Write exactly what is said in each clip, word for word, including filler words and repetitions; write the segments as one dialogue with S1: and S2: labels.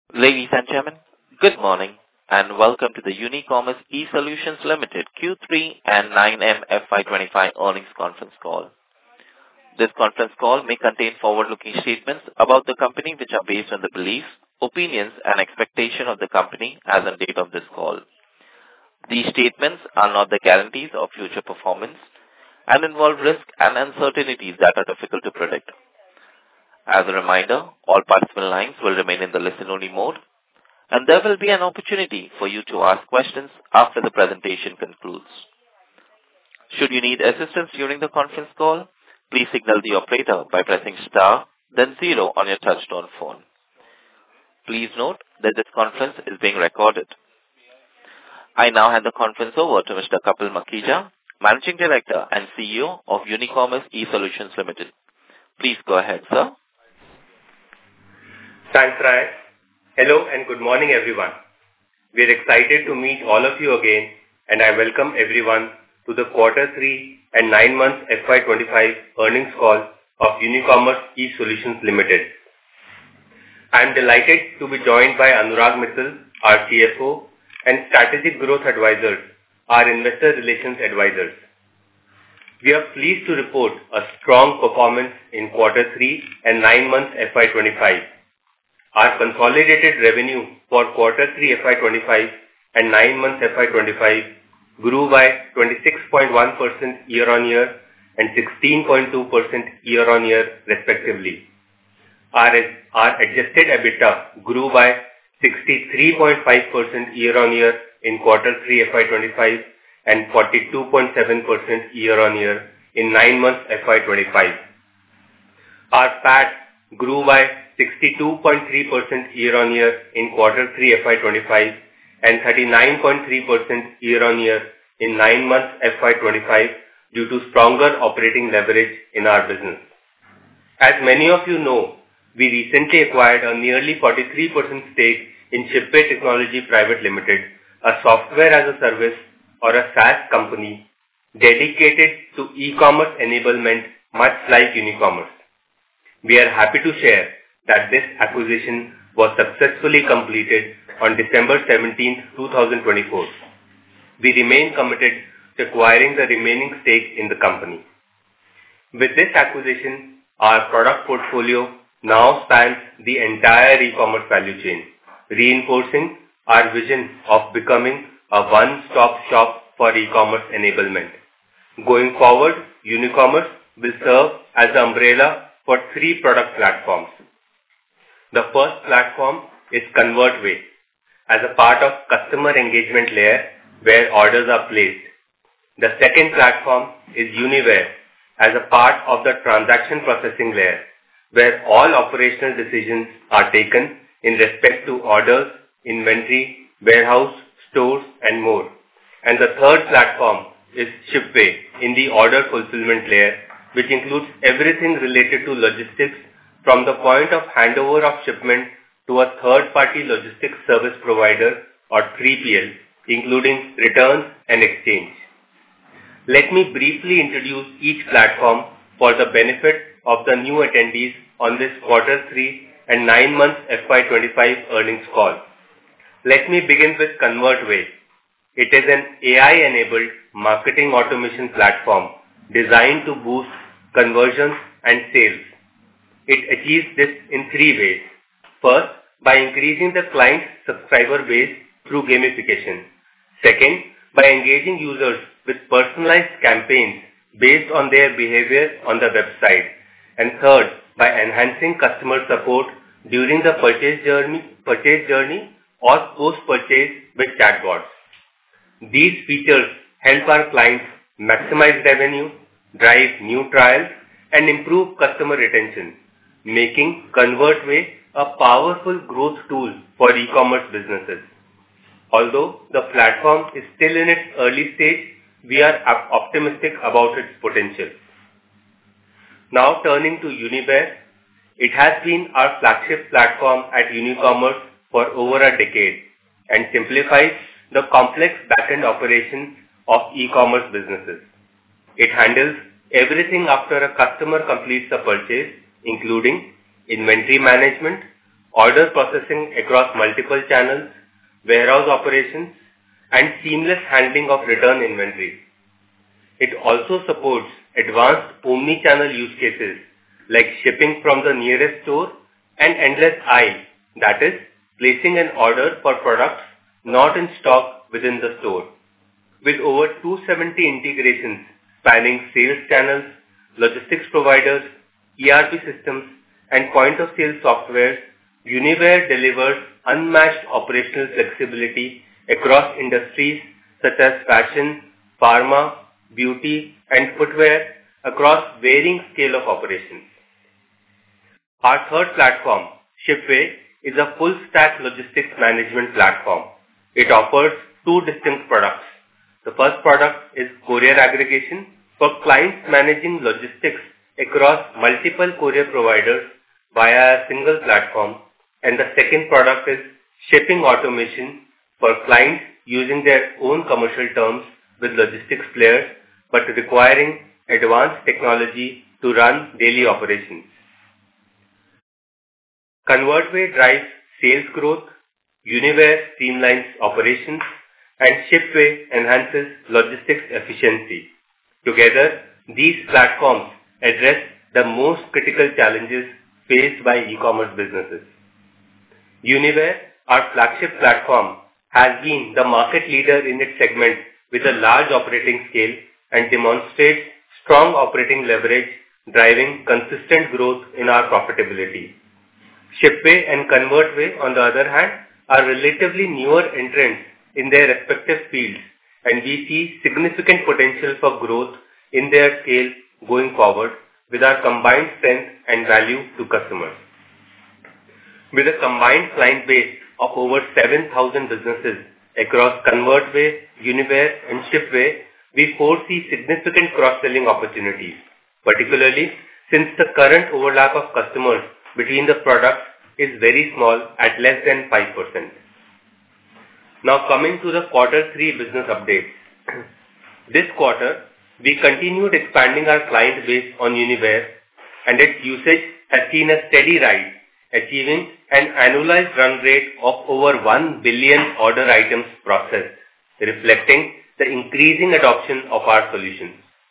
S1: Ladies and gentlemen, good morning and welcome to the Unicommerce eSolutions Limited Q three and nine M F Y twenty-five earnings conference call. This conference call may contain forward-looking statements about the company which are based on the beliefs, opinions and expectation of the company as on date of this call. These statements are not the guarantees of future performance and involve risks and uncertainties that are difficult to predict. As a reminder, all participant lines will remain in the listen-only mode, and there will be an opportunity for you to ask questions after the presentation concludes. Should you need assistance during the conference call, please signal the operator by pressing star, then zero on your touchtone phone. Please note that this conference is being recorded. I now hand the conference over to Mister Kapil Makhija, Managing Director and C E O of Unicommerce eSolutions Limited. Please go ahead, sir.
S2: Thanks, Ryan. Hello and good morning, everyone. We are excited to meet all of you again, and I welcome everyone to the Quarter three and nine months F Y twenty-five earnings call of Unicommerce eSolutions Limited. I am delighted to be joined by Anurag Mittal, our C F O, and Strategic Growth Advisors, our Investor Relations Advisors. We are pleased to report a strong performance in Quarter three and nine months F Y twenty-five. Our consolidated revenue for Quarter three F Y twenty-five and nine months F Y twenty-five grew by twenty-six point one percent year-on-year and sixteen point two percent year-on-year respectively. Our, our adjusted EBITDA grew by sixty-three point five percent year-on-year in Quarter three F Y twenty-five and forty-two point seven percent year-on-year in nine months F Y twenty-five. Our P A T grew by sixty-two point three percent year-on-year in Quarter three F Y twenty-five and thirty-nine point three percent year-on-year in nine months F Y twenty-five due to stronger operating leverage in our business. As many of you know, we recently acquired a nearly forty-three percent stake in Shipway Technology Private Limited, a software as a service or a SaaS company dedicated to e-commerce enablement, much like Unicommerce. We are happy to share that this acquisition was successfully completed on December seventeenth, twenty twenty-four. We remain committed to acquiring the remaining stake in the company. With this acquisition, our product portfolio now spans the entire e-commerce value chain, reinforcing our vision of becoming a one-stop shop for e-commerce enablement. Going forward, Unicommerce will serve as the umbrella for three product platforms. The first platform is ConvertWay, as a part of customer engagement layer where orders are placed. The second platform is Uniware, as a part of the transaction processing layer, where all operational decisions are taken in respect to orders, inventory, warehouse, stores, and more. And the third platform is Shipway, in the order fulfillment layer, which includes everything related to logistics from the point of handover of shipment to a third-party logistics service provider or three P L, including returns and exchange. Let me briefly introduce each platform for the benefit of the new attendees on this Quarter three and nine months F Y twenty-five earnings call. Let me begin with ConvertWay. It is an A I-enabled marketing automation platform designed to boost conversions and sales. It achieves this in three ways. First, by increasing the client's subscriber base through gamification. Second, by engaging users with personalized campaigns based on their behavior on the website. And third, by enhancing customer support during the purchase journey, purchase journey or post-purchase with chatbots. These features help our clients maximize revenue, drive new trials, and improve customer retention, making ConvertWay a powerful growth tool for e-commerce businesses. Although the platform is still in its early stage, we are optimistic about its potential. Now turning to Uniware, it has been our flagship platform at Unicommerce for over a decade and simplifies the complex back-end operations of e-commerce businesses. It handles everything after a customer completes a purchase, including inventory management, order processing across multiple channels, warehouse operations, and seamless handling of return inventory. It also supports advanced omni-channel use cases like shipping from the nearest store and endless aisle, that is, placing an order for products not in stock within the store. With over two hundred seventy integrations spanning sales channels, logistics providers, E R P systems, and point-of-sale software, Uniware delivers unmatched operational flexibility across industries such as fashion, pharma, beauty, and footwear across varying scale of operations. Our third platform, Shipway, is a full-stack logistics management platform. It offers two distinct products. The first product is courier aggregation for clients managing logistics across multiple courier providers via a single platform, and the second product is shipping automation for clients using their own commercial terms with logistics players but requiring advanced technology to run daily operations. ConvertWay drives sales growth, Uniware streamlines operations, and Shipway enhances logistics efficiency. Together, these platforms address the most critical challenges faced by e-commerce businesses. Uniware, our flagship platform, has been the market leader in its segment with a large operating scale and demonstrates strong operating leverage, driving consistent growth in our profitability. Shipway and ConvertWay, on the other hand, are relatively newer entrants in their respective fields, and we see significant potential for growth in their scale going forward with our combined strength and value to customers. With a combined client base of over seven thousand businesses across ConvertWay, Uniware, and Shipway, we foresee significant cross-selling opportunities, particularly since the current overlap of customers between the products is very small at less than five percent. Now coming to the quarter three business updates. This quarter, we continued expanding our client base on Uniware, and its usage has seen a steady rise, achieving an annualized run rate of over one billion order items processed, reflecting the increasing adoption of our solutions.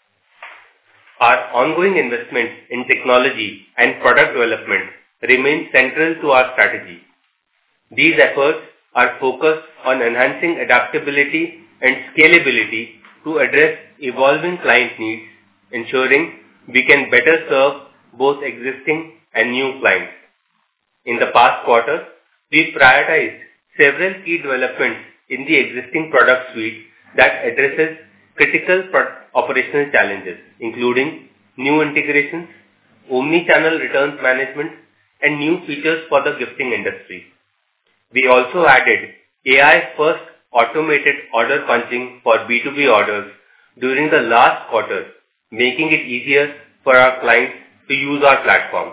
S2: Our ongoing investments in technology and product development remain central to our strategy. These efforts are focused on enhancing adaptability and scalability to address evolving client needs, ensuring we can better serve both existing and new clients. In the past quarter, we prioritized several key developments in the existing product suite that addresses critical operational challenges, including new integrations, omni-channel returns management, and new features for the gifting industry. We also added A I-first automated order punching for B two B orders during the last quarter, making it easier for our clients to use our platform.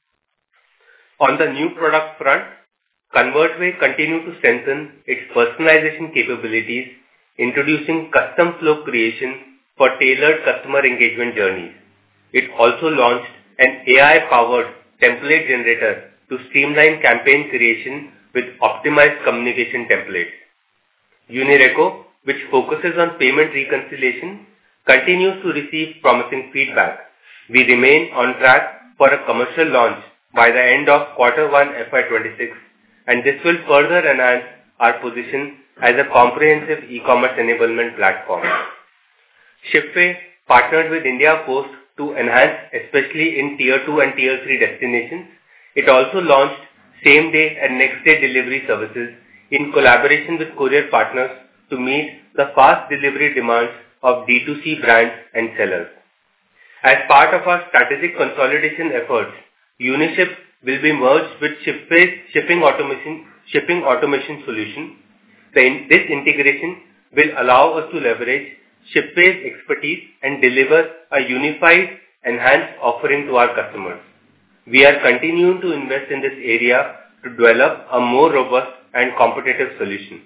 S2: On the new product front, ConvertWay continued to strengthen its personalization capabilities, introducing custom flow creation for tailored customer engagement journeys. It also launched an A I-powered template generator to streamline campaign creation with optimized communication templates. Unireco, which focuses on payment reconciliation, continues to receive promising feedback. We remain on track for a commercial launch by the end of quarter one F Y twenty-six, and this will further enhance our position as a comprehensive e-commerce enablement platform. Shipway partnered with India Post to enhance, especially in Tier two and Tier three destinations. It also launched same-day and next-day delivery services in collaboration with courier partners to meet the fast delivery demands of D two C brands and sellers. As part of our strategic consolidation efforts, Uniship will be merged with Shipway's shipping automation, shipping automation solution. The, this integration will allow us to leverage Shipway's expertise and deliver a unified, enhanced offering to our customers. We are continuing to invest in this area to develop a more robust and competitive solution.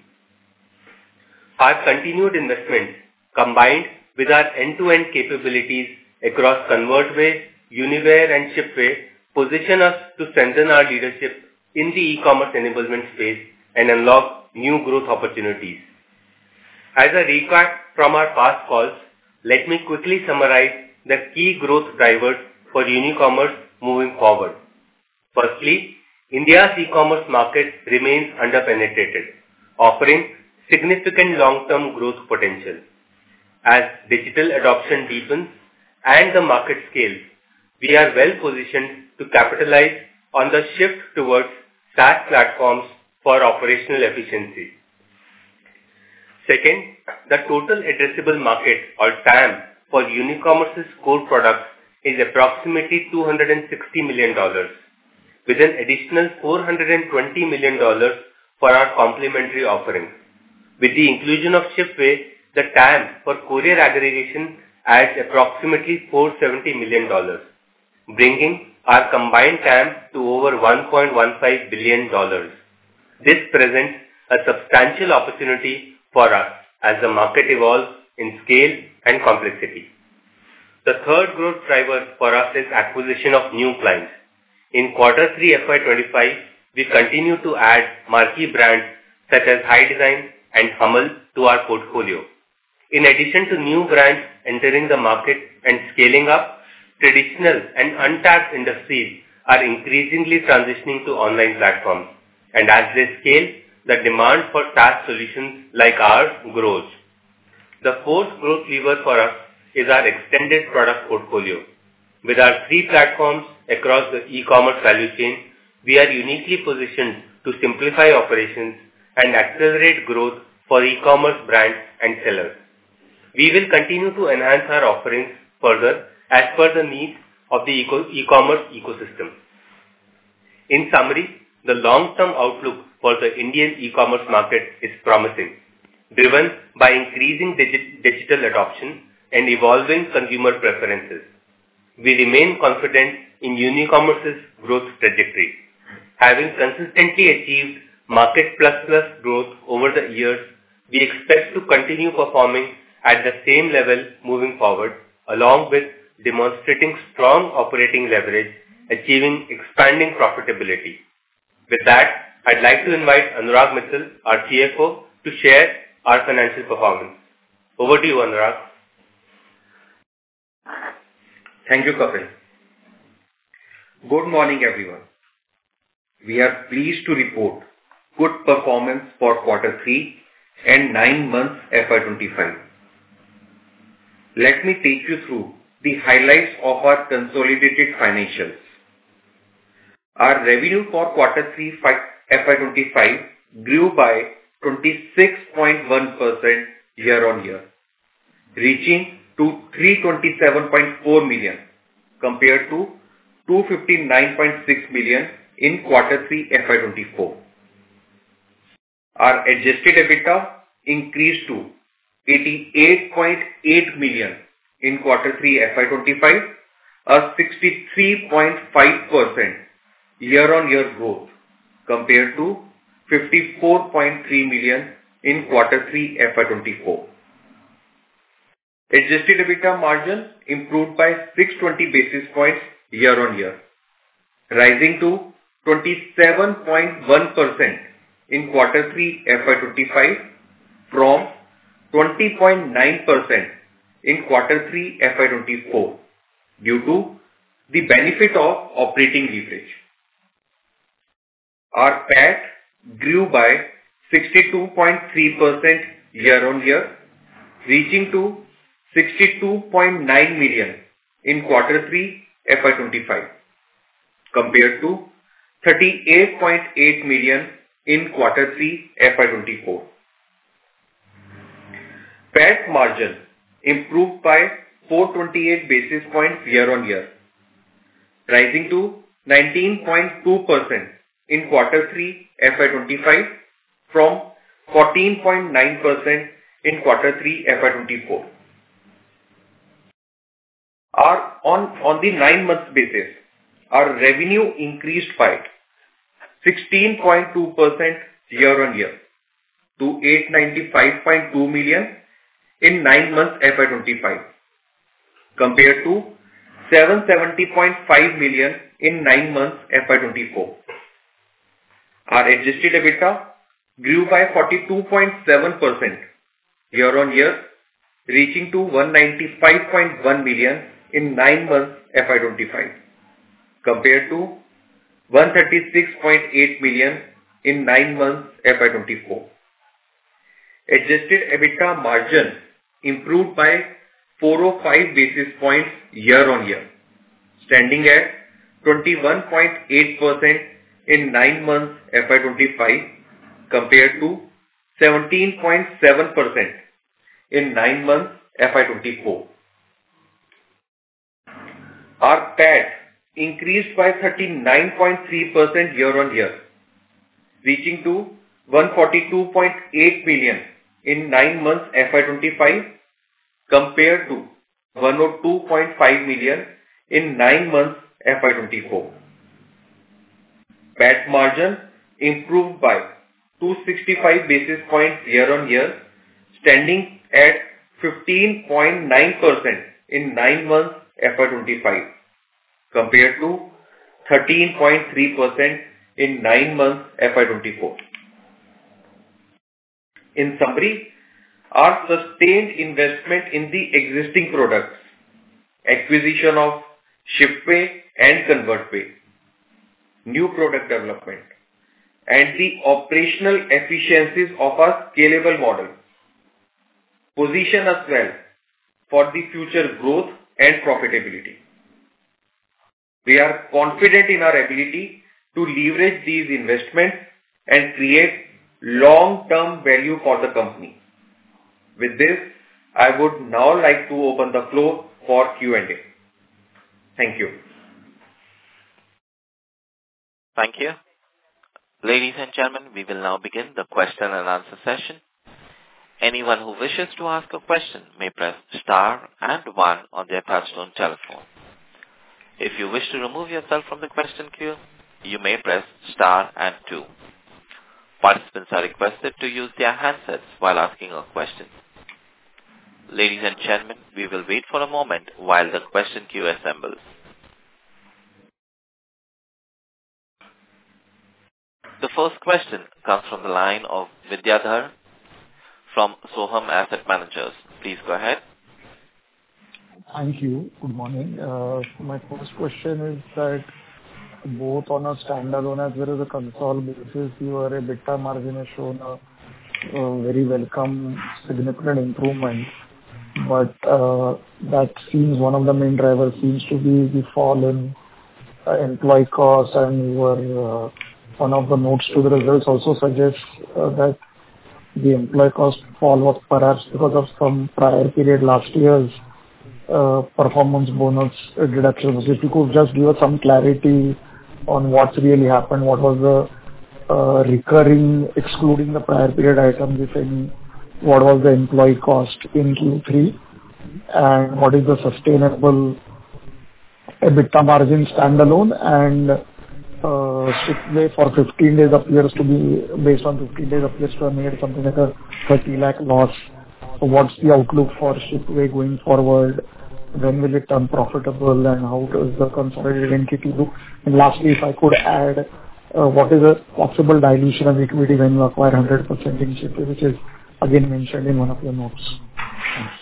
S2: Our continued investments, combined with our end-to-end capabilities across ConvertWay, Uniware, and Shipway, position us to strengthen our leadership in the e-commerce enablement space and unlock new growth opportunities. As a recap from our past calls, let me quickly summarize the key growth drivers for Unicommerce moving forward. Firstly, India's e-commerce market remains underpenetrated, offering significant long-term growth potential. As digital adoption deepens and the market scales, we are well positioned to capitalize on the shift towards SaaS platforms for operational efficiency. Second, the total addressable market or T A M for Unicommerce's core products is approximately two hundred sixty million dollars, with an additional four hundred twenty million dollars for our complementary offerings. With the inclusion of Shipway, the T A M for courier aggregation adds approximately four hundred seventy million dollars, bringing our combined T A M to over one point one five billion dollars. This presents a substantial opportunity for us as the market evolves in scale and complexity. The third growth driver for us is acquisition of new clients. In quarter three F Y twenty-five, we continue to add marquee brands such as High Design and Hummel to our portfolio. In addition to new brands entering the market and scaling up, traditional and untapped industries are increasingly transitioning to online platforms. And as they scale, the demand for SaaS solutions like ours grows. The fourth growth lever for us is our extended product portfolio. With our three platforms across the e-commerce value chain, we are uniquely positioned to simplify operations and accelerate growth for e-commerce brands and sellers. We will continue to enhance our offerings further as per the needs of the eco- e-commerce ecosystem. In summary, the long-term outlook for the Indian e-commerce market is promising, driven by increasing digi- digital adoption and evolving consumer preferences. We remain confident in Unicommerce's growth trajectory. Having consistently achieved market plus plus growth over the years, we expect to continue performing at the same level moving forward, along with demonstrating strong operating leverage, achieving expanding profitability. With that, I'd like to invite Anurag Mittal, our C F O, to share our financial performance. Over to you, Anurag.
S3: Thank you, Kapil. Good morning, everyone. We are pleased to report good performance for quarter three and nine months F Y twenty-five. Let me take you through the highlights of our consolidated financials. Our revenue for quarter three F Y twenty-five grew by twenty-six point one percent year-on-year, reaching to three hundred twenty-seven point four million compared to two hundred fifty-nine point six million in quarter three F Y twenty-four. Our adjusted EBITDA increased to eighty-eight point eight million in quarter three F Y twenty-five, a sixty-three point five percent year-on-year growth compared to fifty-four point three million in quarter three F Y twenty-four. Adjusted EBITDA margin improved by six hundred twenty basis points year-on-year, rising to twenty-seven point one percent in quarter three F Y twenty-five from twenty point nine percent in quarter three F Y twenty-four due to the benefit of operating leverage. Our P A T grew by sixty-two point three percent year-on-year, reaching to sixty-two point nine million in quarter three F Y twenty-five compared to thirty-eight point eight million in quarter three F Y twenty-four. P A T margin improved by four hundred twenty-eight basis points year-on-year, rising to nineteen point two percent in quarter three F Y twenty-five from fourteen point nine percent in quarter three F Y twenty-four. Our, on, on the nine months basis, our revenue increased by sixteen point two percent year-on-year to eight hundred ninety-five point two million in nine months F Y twenty-five compared to seven hundred seventy point five million in nine months F Y twenty-four. Our adjusted EBITDA grew by forty-two point seven percent year-on-year, reaching to one hundred ninety-five point one million in nine months F Y twenty-five, compared to one hundred thirty-six point eight million in nine months F Y twenty-four. Adjusted EBITDA margin improved by four hundred five basis points year-on-year, standing at twenty-one point eight percent in nine months F Y twenty-five compared to seventeen point seven percent in nine months F Y twenty-four. Our P A T increased by thirty-nine point three percent year-on-year, reaching to one hundred forty-two point eight million in nine months F Y twenty-five compared to one hundred two point five million in nine months F Y twenty-four. P A T margin improved by two hundred sixty-five basis points year-on-year, standing at fifteen point nine percent in nine months F Y twenty-five compared to thirteen point three percent in nine months F Y twenty-four. In summary, our sustained investment in the existing products, acquisition of Shipway and ConvertWay, new product development, and the operational efficiencies of our scalable model position us well for the future growth and profitability. We are confident in our ability to leverage these investments and create long-term value for the company. With this, I would now like to open the floor for Q and A. Thank you.
S1: Thank you. Ladies and gentlemen, we will now begin the question and answer session. Anyone who wishes to ask a question may press star and one on their touchtone telephone. If you wish to remove yourself from the question queue, you may press star and two. Participants are requested to use their handsets while asking a question. Ladies and gentlemen, we will wait for a moment while the question queue assembles. The first question comes from the line of Vidyadhar from Soham Asset Managers. Please go ahead.
S4: Thank you. Good morning. Uh, my first question is that both on a standalone as well as a consolidated basis, your EBITDA margin has shown a, a very welcome significant improvement. But uh, that seems one of the main drivers seems to be the fall in uh, employee costs, and your uh, one of the notes to the results also suggests uh, that the employee cost fall was perhaps because of some prior period last year's uh, performance bonus deductions. If you could just give us some clarity on what's really happened, what was the uh, recurring, excluding the prior period items, if any, what was the employee cost in Q three, and what is the sustainable EBITDA margin standalone, and Uh, Shipway for fifteen days appears to be, based on fifteen days appears to have made something like a thirty lakh loss. So what's the outlook for Shipway going forward? When will it turn profitable, and how does the consolidated entity do? And lastly, if I could add, uh, what is the possible dilution of equity when you acquire one hundred percent in Shipway, which is again mentioned in one of your notes? Thanks.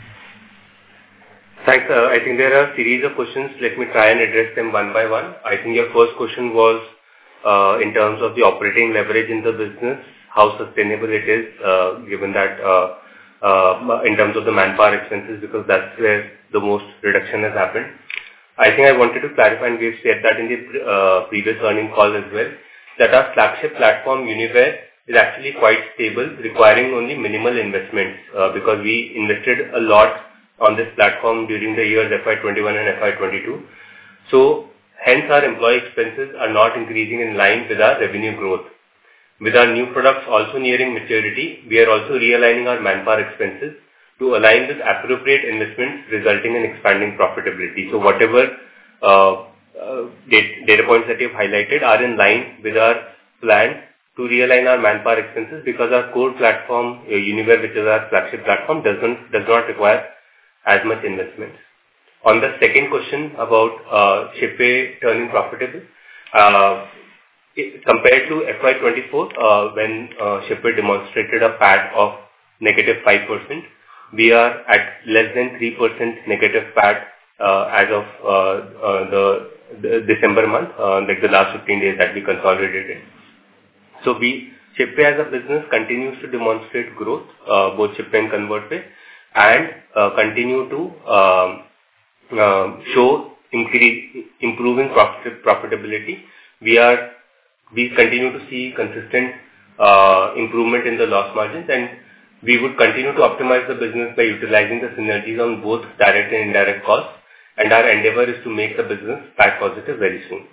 S2: Thanks. Uh, I think there are a series of questions. Let me try and address them one by one. I think your first question was uh, in terms of the operating leverage in the business, how sustainable it is, uh, given that uh, uh, in terms of the manpower expenses, because that's where the most reduction has happened. I think I wanted to clarify, and we've said that in the uh, previous earnings call as well, that our flagship platform, Uniware, is actually quite stable, requiring only minimal investments, uh, because we invested a lot on this platform during the years F Y twenty-one and F Y twenty-two. So, hence our employee expenses are not increasing in line with our revenue growth. With our new products also nearing maturity, we are also realigning our manpower expenses to align with appropriate investments, resulting in expanding profitability. So, whatever uh, uh, data points that you've highlighted are in line with our plan to realign our manpower expenses, because our core platform, uh, Uniware, which is our flagship platform, doesn't does not require as much investment. On the second question about uh, Shipway turning profitable, uh, compared to F Y twenty-four, uh, when uh, Shipway demonstrated a P A T of negative five percent, we are at less than three percent negative P A T uh, as of uh, uh, the, the December month, uh, like the last fifteen days that we consolidated. So we Shipway as a business continues to demonstrate growth, uh, both Shipway and ConvertWay, and uh, continue to um, uh, show increase, improving profit, profitability. We are we continue to see consistent uh, improvement in the loss margins, and we would continue to optimize the business by utilizing the synergies on both direct and indirect costs. And our endeavor is to make the business P A T positive very soon.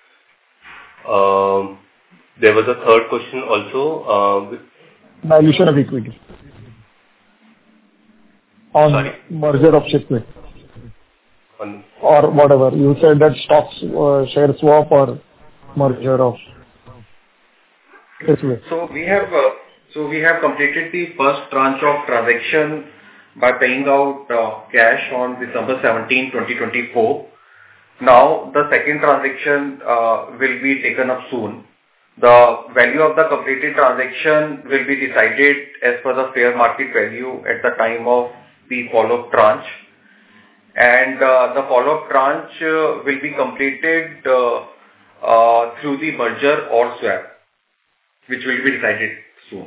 S2: Um, There was a third question also. Uh,
S4: Dilution of equity. On
S2: Sorry?
S4: merger of Shipway.
S2: On,
S4: Or whatever. You said that stocks, uh, share swap or merger of Shipway.
S3: So we have uh, so we have completed the first tranche of transaction by paying out uh, cash on December seventeenth, twenty twenty-four. Now the second transaction uh, will be taken up soon. The value of the completed transaction will be decided as per the fair market value at the time of the follow-up tranche. And uh, the follow-up tranche uh, will be completed uh, uh, through the merger or swap, which will be decided soon.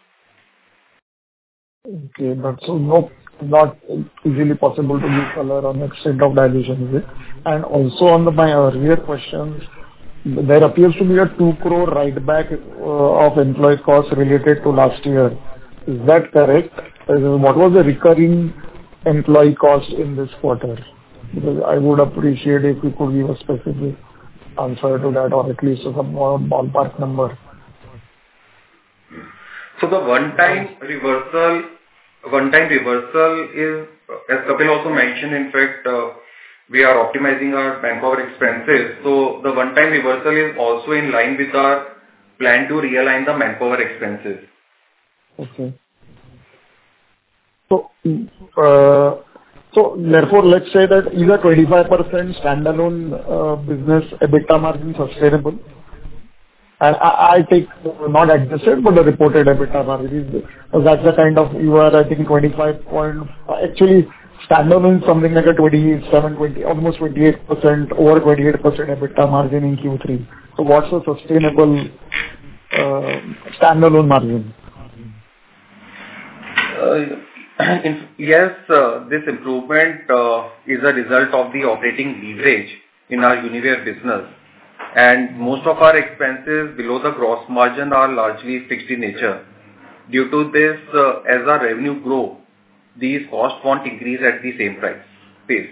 S4: Okay, but so no, not easily possible to give color on extent of dilution, is it? And also on the, my earlier questions, there appears to be a two crore write back uh, of employee costs related to last year. Is that correct? Uh, what was the recurring employee cost in this quarter? Because I would appreciate if you could give a specific answer to that, or at least some more ballpark number.
S3: So the one-time reversal, one-time reversal is, as Kapil also mentioned, in fact, uh, we are optimizing our manpower expenses. So the one-time reversal is also in line with our plan to realign the manpower expenses.
S4: Okay. So, uh, so therefore, let's say that is a twenty-five percent standalone uh, business EBITDA margin sustainable? And I, I take not adjusted, but the reported EBITDA margin is, that's the kind of, you are, I think, twenty-five point, actually, standalone is something like a twenty-seven, twenty, almost twenty-eight percent, over twenty-eight percent EBITDA margin in Q three. So what's the sustainable uh, standalone margin?
S3: Uh, in, yes, uh, this improvement uh, is a result of the operating leverage in our Uniware business. And most of our expenses below the gross margin are largely fixed in nature. Due to this, uh, as our revenue grow, these costs won't increase at the same price pace.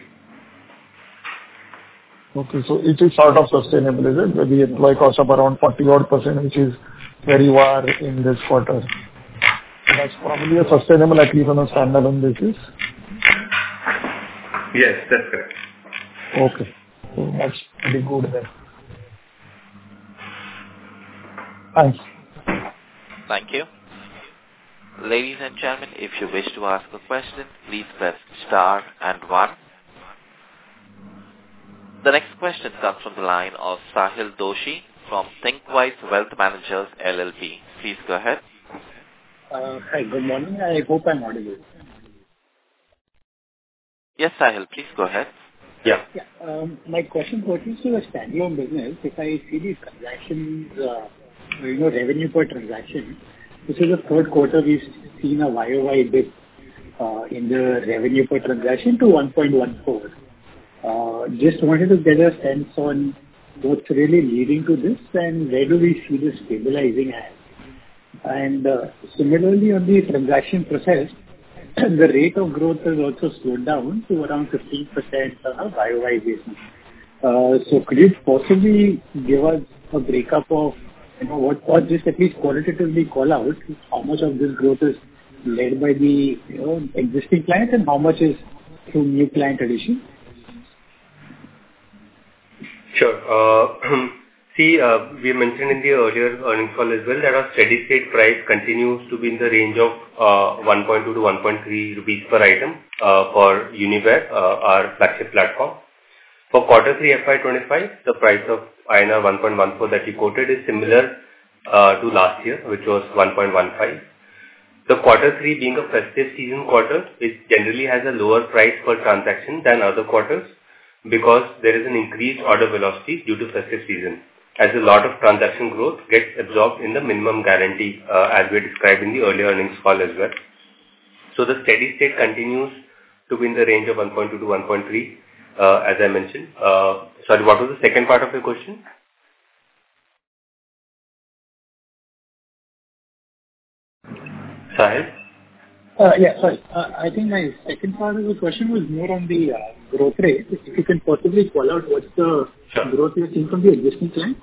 S4: Okay, so it is sort of sustainable, is it? The employee cost of around forty odd percent, which is where you are in this quarter. So that's probably a sustainable, at least on a standalone basis.
S3: Yes, that's correct.
S4: Okay, so that's pretty good then. Thanks.
S1: Thank you. Ladies and gentlemen, if you wish to ask a question, please press star and one. The next question comes from the line of Sahil Doshi from ThinkWise Wealth Managers L L P. Please go ahead.
S5: Uh, hi, good morning. I hope I'm audible.
S1: Yes, Sahil, please go ahead.
S2: yeah.
S5: Yeah. Um, my question pertains to the standalone business. If I see the transactions, uh, you know, revenue per transaction, this is the third quarter we've seen a Y O Y dip uh, in the revenue per transaction to one point one four. Uh, just wanted to get a sense on what's really leading to this and where do we see this stabilizing at. And uh, similarly on the transaction process, the rate of growth has also slowed down to around fifteen percent on a Y O Y basis. Uh, so could you possibly give us a breakup of, you know, what, or just at least qualitatively call out how much of this growth is led by the, you know, existing clients and how much is through new client addition?
S2: Sure. Uh, see, uh, we mentioned in the earlier earnings call as well that our steady state price continues to be in the range of uh, one point two to one point three rupees per item uh, for Uniware, uh, our flagship platform. For quarter three F Y twenty-five, the price of I N R one point one four that you quoted is similar uh, to last year, which was one point one five. The quarter three being a festive season quarter, it generally has a lower price per transaction than other quarters because there is an increased order velocity due to festive season, as a lot of transaction growth gets absorbed in the minimum guarantee, uh, as we described in the earlier earnings call as well. So the steady state continues to be in the range of one point two to one point three, uh, as I mentioned. Uh, sorry, what was the second part of your question? Sahil?
S5: Uh, yeah, sorry. Uh, I think my second part of the question was more on the uh, growth rate. If you can possibly call out what's the sure. growth you're seeing from the existing clients?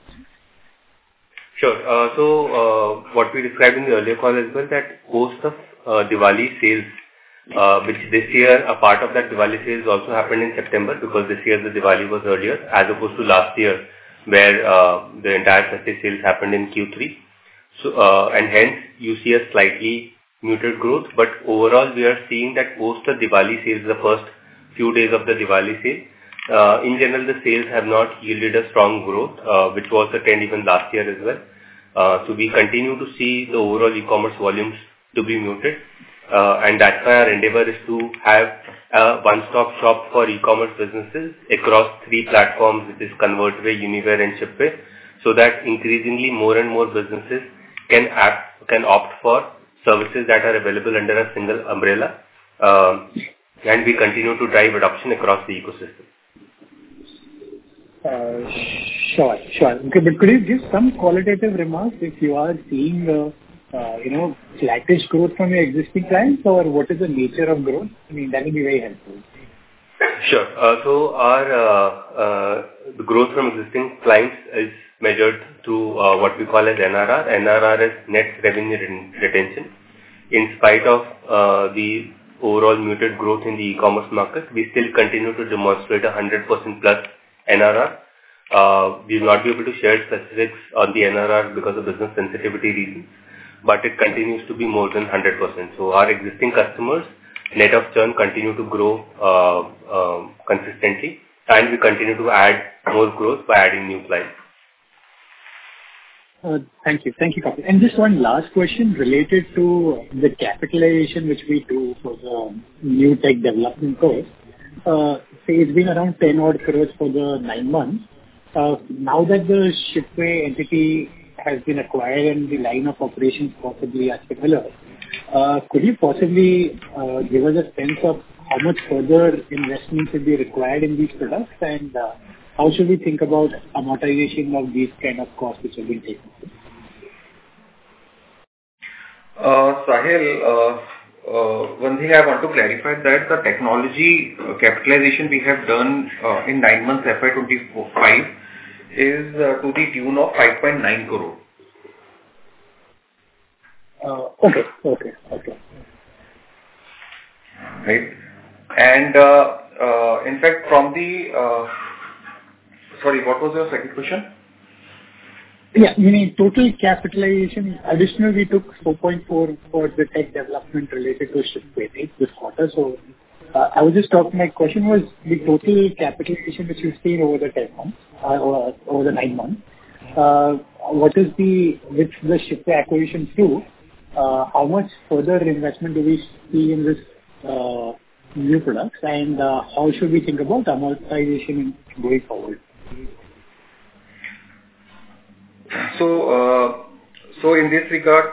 S2: Sure. Uh, so, uh, what we described in the earlier call as well, that post of uh, Diwali sales, uh, which this year, a part of that Diwali sales also happened in September, because this year the Diwali was earlier, as opposed to last year, where uh, the entire festive sales happened in Q three. So, uh, and hence you see a slightly muted growth, but overall we are seeing that post the Diwali sales, the first few days of the Diwali sale, uh, in general the sales have not yielded a strong growth, uh, which was the trend even last year as well. Uh, so we continue to see the overall e-commerce volumes to be muted, uh, and that's why our endeavor is to have a one-stop shop for e-commerce businesses across three platforms, which is ConvertWay, Uniware and Shipway, so that increasingly more and more businesses can act, can opt for services that are available under a single umbrella, um, and we continue to drive adoption across the ecosystem.
S5: Uh, sure, sure. Okay, but could you give some qualitative remarks if you are seeing, uh, uh, you know, flattish growth from your existing clients, or what is the nature of growth? I mean, that will be very helpful.
S2: Sure. Uh, so our uh, uh, the growth from existing clients is measured through uh, what we call as N R R. N R R is net revenue retention. In spite of uh, the overall muted growth in the e-commerce market, we still continue to demonstrate a one hundred percent plus N R R. Uh, we will not be able to share specifics on the N R R because of business sensitivity reasons, but it continues to be more than one hundred percent. So our existing customers, net of churn, continue to grow uh, uh, consistently, and we continue to add more growth by adding new clients.
S5: Uh, Thank you. Thank you, Kapil. And just one last question related to the capitalization which we do for the new tech development course. Uh, Say it's been around ten odd crores for the nine months. Uh, Now that the Shipway entity has been acquired and the line of operations possibly are similar, uh, could you possibly uh, give us a sense of how much further investments will be required in these products, and uh, how should we think about amortization of these kind of costs which have been taken?
S3: Uh, Sahil, uh, uh, one thing I want to clarify that the technology uh, capitalization we have done uh, in nine months F Y twenty-five is uh, to the tune of five point nine crore.
S5: Uh, okay, okay, okay.
S3: Right. And uh, uh, in fact, from the uh, sorry, what was your second question?
S5: Yeah, meaning total capitalization. Additional, we took four point four for the tech development related to Shipway this quarter. So uh, I was just talking. My question was the total capitalization which you've seen over the ten months, uh, or over the nine months. Uh, what is the with the Shipway acquisition through? Uh, how much further investment do we see in this uh, new products, and uh, how should we think about amortization going forward?
S3: So, uh, so in this regard,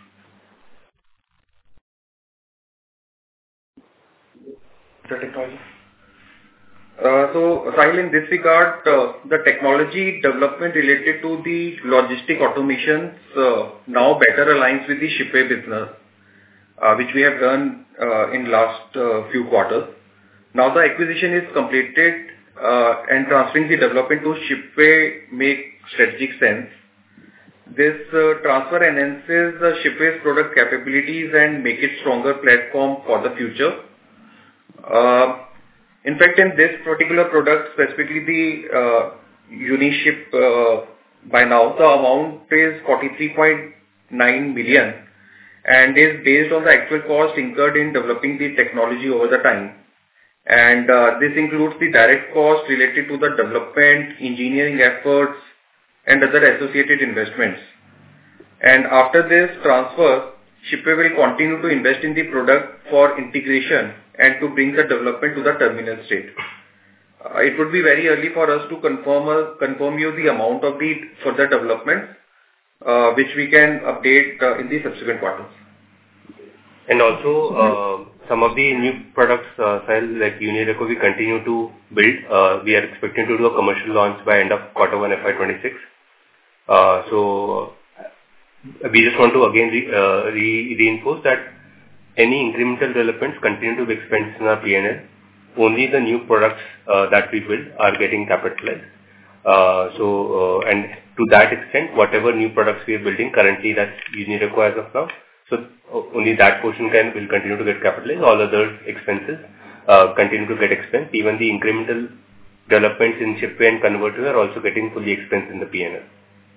S3: the technology. Uh, so, Sahil, in this regard, uh, the technology development related to the logistic automations uh, now better aligns with the Shipway business, uh, which we have done uh, in last uh, few quarters. Now the acquisition is completed uh, and transferring the development to Shipway make strategic sense. This uh, transfer enhances the Shipway's product capabilities and make it stronger platform for the future. Uh, in fact, in this particular product, specifically the uh, UniShip, uh, by now the amount is forty-three point nine million and is based on the actual cost incurred in developing the technology over the time. And uh, this includes the direct cost related to the development, engineering efforts, and other associated investments. And after this transfer, Shipway will continue to invest in the product for integration and to bring the development to the terminal state. Uh, it would be very early for us to confirm uh, confirm you the amount of the further development, uh, which we can update uh, in the subsequent quarters.
S2: And also, uh, some of the new products, uh, like Unireco, we continue to build. Uh, we are expecting to do a commercial launch by end of quarter one F Y twenty-six. Uh, so, we just want to again re, uh, re, reinforce that any incremental developments continue to be expensed in our P and L. Only the new products uh, that we build are getting capitalized. Uh, so, uh, and to that extent, whatever new products we are building currently, that's Unireco as of now. So only that portion can will continue to get capitalized. All other expenses uh, continue to get expensed. Even the incremental developments in Shipway and Converter are also getting fully expensed in the P and L.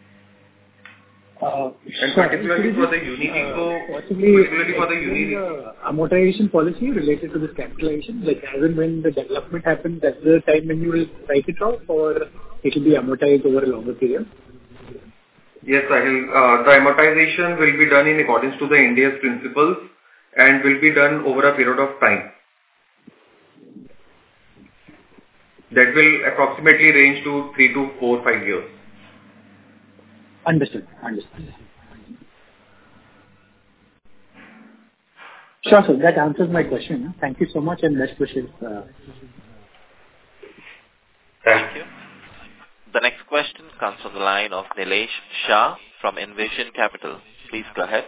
S5: Uh,
S3: and particularly for the Unireco,
S5: uh, possibly
S3: particularly for the Unireco,
S5: amortization policy related to this capitalization, like as and when the development happens, that's the time when you will write it off, or it will be amortized over a longer period?
S3: Yes, Sahil. Uh, the amortization will be done in accordance to the India's principles and will be done over a period of time. That will approximately range to three to four, five years.
S5: Understood. Understood. Sure, sir. That answers my question. Thank you so much and best wishes. Uh...
S1: Thank you. The next question comes from the line of Nilesh Shah from Envision Capital. Please go ahead.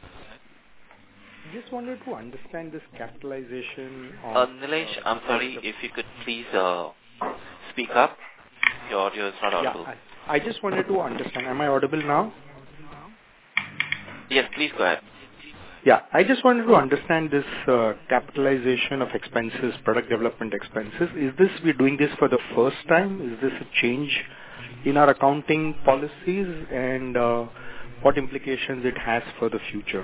S6: Just wanted to understand this capitalization of...
S1: Uh, Nilesh, uh, I'm sorry, if you could please uh, speak up. Your audio is not audible.
S6: Yeah, I, I just wanted to understand. Am I audible now?
S1: Yes, please go ahead.
S6: Yeah, I just wanted to understand this uh, capitalization of expenses, product development expenses. Is this, we're doing this for the first time? Is this a change in our accounting policies, and uh, what implications it has for the future?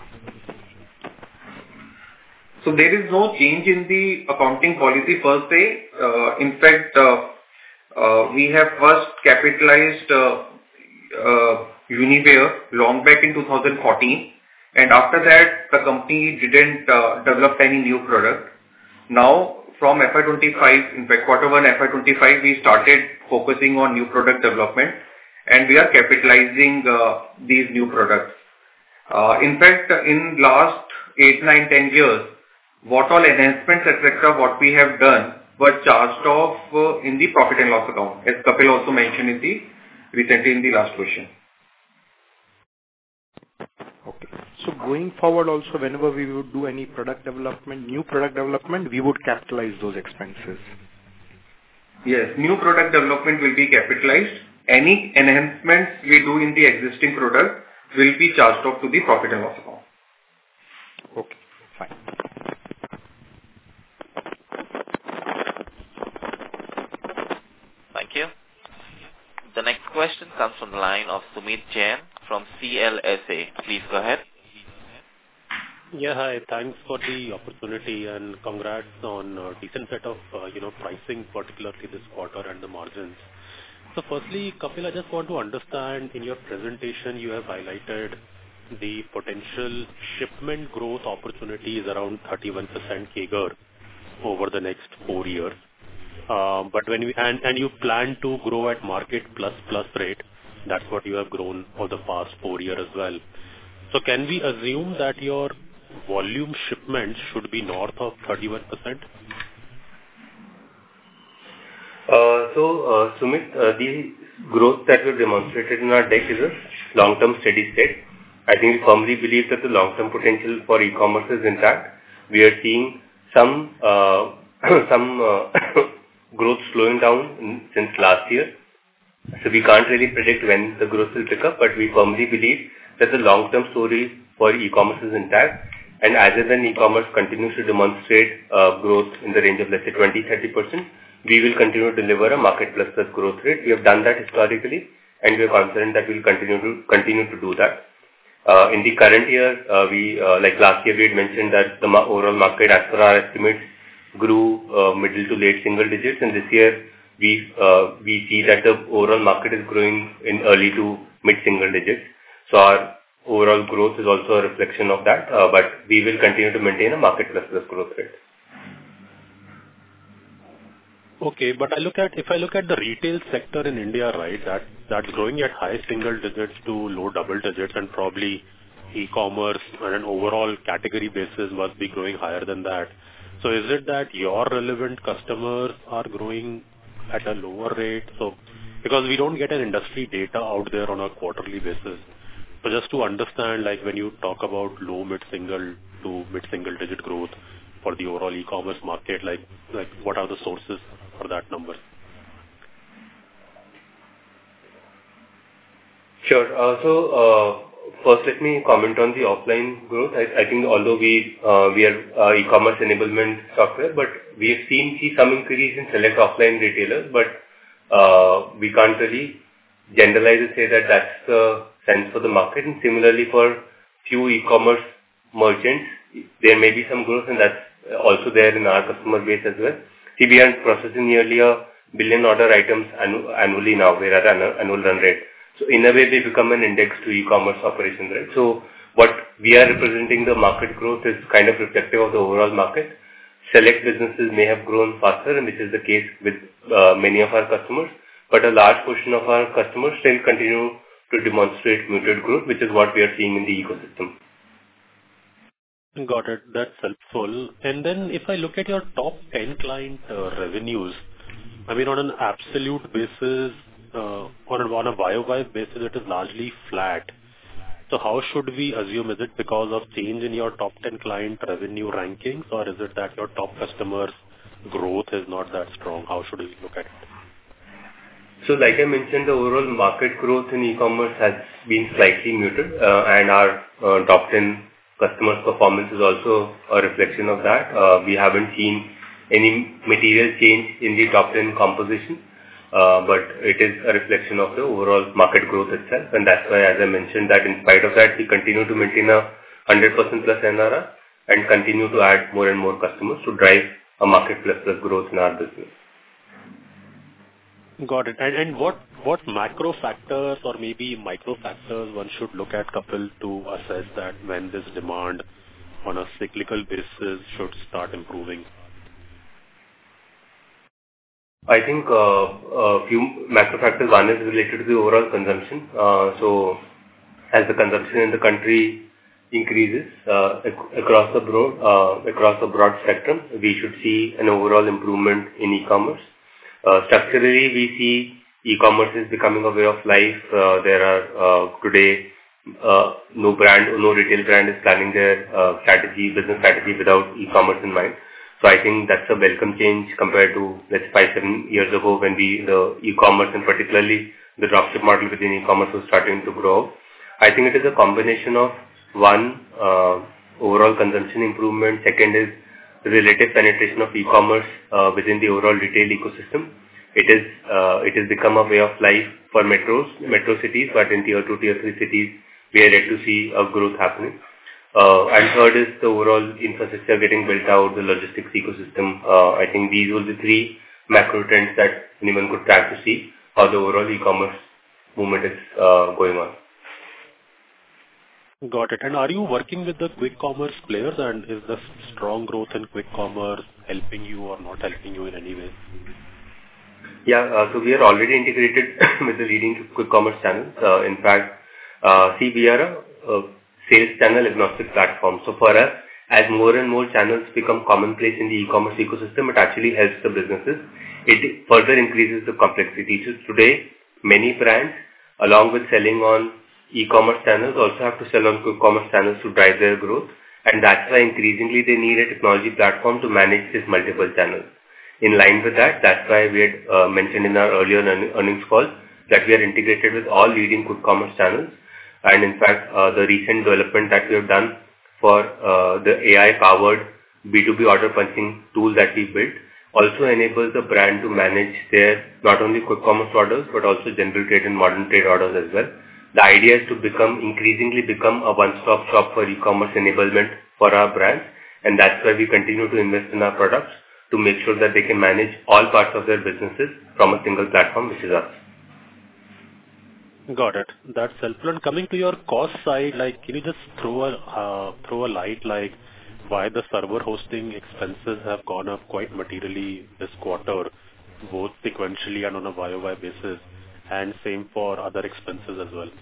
S3: So there is no change in the accounting policy per se. Uh, in fact, uh, uh, we have first capitalized uh, uh, Uniware long back in two thousand fourteen. And after that, the company didn't uh, develop any new product. Now, from F Y twenty-five, in fact, quarter one F Y twenty-five, we started focusing on new product development, and we are capitalizing uh, these new products. Uh, in fact, in last eight, nine, ten years, what all enhancements, et cetera, what we have done were charged off uh, in the profit and loss account, as Kapil also mentioned in the recently in the last question.
S6: Okay. So going forward also, whenever we would do any product development, new product development, we would capitalize those expenses.
S3: Yes, new product development will be capitalized. Any enhancements we do in the existing product will be charged off to the profit and loss account.
S6: Okay, fine.
S1: Thank you. The next question comes from the line of Sumit Jain from C L S A. Please go ahead.
S7: Yeah, hi. Thanks for the opportunity and congrats on a decent set of, uh, you know, pricing, particularly this quarter and the margins. So firstly, Kapil, I just want to understand, in your presentation, you have highlighted the potential shipment growth opportunities around thirty-one percent C A G R over the next four years. Uh, but when we, and, and you plan to grow at market plus plus rate, that's what you have grown for the past four years as well. So can we assume that your volume shipments should be north of thirty-one percent?
S2: Uh, so, uh, Sumit, uh, the growth that we've demonstrated in our deck is a long-term steady state. I think we firmly believe that the long-term potential for e-commerce is intact. We are seeing some uh, some uh, growth slowing down in, since last year. So we can't really predict when the growth will pick up, but we firmly believe that the long-term story for e-commerce is intact. And as and when e-commerce continues to demonstrate uh, growth in the range of, let's say, twenty to thirty percent, we will continue to deliver a market plus plus growth rate. We have done that historically, and we are confident that we will continue to continue to do that. Uh, in the current year, uh, we uh, like last year we had mentioned that the ma- overall market, as per our estimates, grew uh, middle to late single digits, and this year we uh, we see that the overall market is growing in early to mid single digits. So our overall growth is also a reflection of that, uh, but we will continue to maintain a market plus plus growth rate.
S7: Okay, but I look at if I look at the retail sector in India, right, that that's growing at high single digits to low double digits, and probably e-commerce on an overall category basis must be growing higher than that. So is it that your relevant customers are growing at a lower rate? So because we don't get an industry data out there on a quarterly basis. So just to understand, like when you talk about low mid single to mid single digit growth for the overall e-commerce market, like like what are the sources for that number?
S2: Sure. Uh, so uh, first, let me comment on the offline growth. I, I think although we uh, we are uh, e-commerce enablement software, but we have seen see some increase in select offline retailers, but uh, we can't really generalize and say that that's the sense for the market. And similarly, for few e-commerce merchants, there may be some growth, and that's also there in our customer base as well. See, we are processing nearly a billion order items annu- annually now. We're at an annual run rate. So in a way, they become an index to e-commerce operations, right? So what we are representing the market growth is kind of reflective of the overall market. Select businesses may have grown faster, and which is the case with uh, many of our customers. But a large portion of our customers still continue to demonstrate muted growth, which is what we are seeing in the ecosystem.
S7: Got it. That's helpful. And then if I look at your top ten client uh, revenues, I mean, on an absolute basis, uh, on a, on a Y O Y basis, it is largely flat. So how should we assume? Is it because of change in your top ten client revenue rankings, or is it that your top customers' growth is not that strong? How should we look at it?
S2: So like I mentioned, the overall market growth in e-commerce has been slightly muted, uh, and our uh, top ten customers' performance is also a reflection of that. Uh, we haven't seen any material change in the top ten composition, uh, but it is a reflection of the overall market growth itself, and that's why, as I mentioned, that in spite of that, we continue to maintain a one hundred percent plus N R R and continue to add more and more customers to drive a market plus plus growth in our business.
S7: Got it. And, and what, what macro factors or maybe micro factors one should look at, Kapil, to assess that when this demand on a cyclical basis should start improving?
S2: I think uh, a few macro factors. One is related to the overall consumption. Uh, so as the consumption in the country increases uh, ac- across the broad, uh, across the broad spectrum, we should see an overall improvement in e-commerce. Uh, structurally, we see e-commerce is becoming a way of life. Uh, there are uh, today uh, no brand, no retail brand is planning their uh, strategy, business strategy without e-commerce in mind. So I think that's a welcome change compared to let's say five, seven years ago when we the e-commerce and particularly the dropship model within e-commerce was starting to grow. I think it is a combination of one uh, overall consumption improvement. Second is the relative penetration of e-commerce uh, within the overall retail ecosystem. It is uh, it has become a way of life for metros, metro cities, but in tier two, tier three cities, we are yet to see a growth happening. Uh, and third is the overall infrastructure getting built out, the logistics ecosystem. Uh, I think these will be three macro trends that anyone could track to see how the overall e-commerce movement is uh, going on.
S7: Got it. And are you working with the quick commerce players, and is the strong growth in quick commerce helping you or not helping you in any way?
S2: Yeah, uh, so we are already integrated with the leading quick commerce channels. Uh, in fact, uh, see, we are a, a sales channel agnostic platform. So for us, as more and more channels become commonplace in the e-commerce ecosystem, it actually helps the businesses. It further increases the complexity. So today, many brands, along with selling on e-commerce channels, also have to sell on quick commerce channels to drive their growth. And that's why increasingly they need a technology platform to manage these multiple channels. In line with that, that's why we had uh, mentioned in our earlier earnings call that we are integrated with all leading quick commerce channels. And in fact, uh, the recent development that we have done for uh, the A I-powered B two B order punching tool that we built also enables the brand to manage their not only quick commerce orders but also general trade and modern trade orders as well. The idea is to become increasingly become a one-stop shop for e-commerce enablement for our brands, and that's why we continue to invest in our products to make sure that they can manage all parts of their businesses from a single platform, which is us.
S7: Got it. That's helpful. And coming to your cost side, like, can you just throw a uh, throw a light like why the server hosting expenses have gone up quite materially this quarter, both sequentially and on a Y O Y basis, and same for other expenses as well?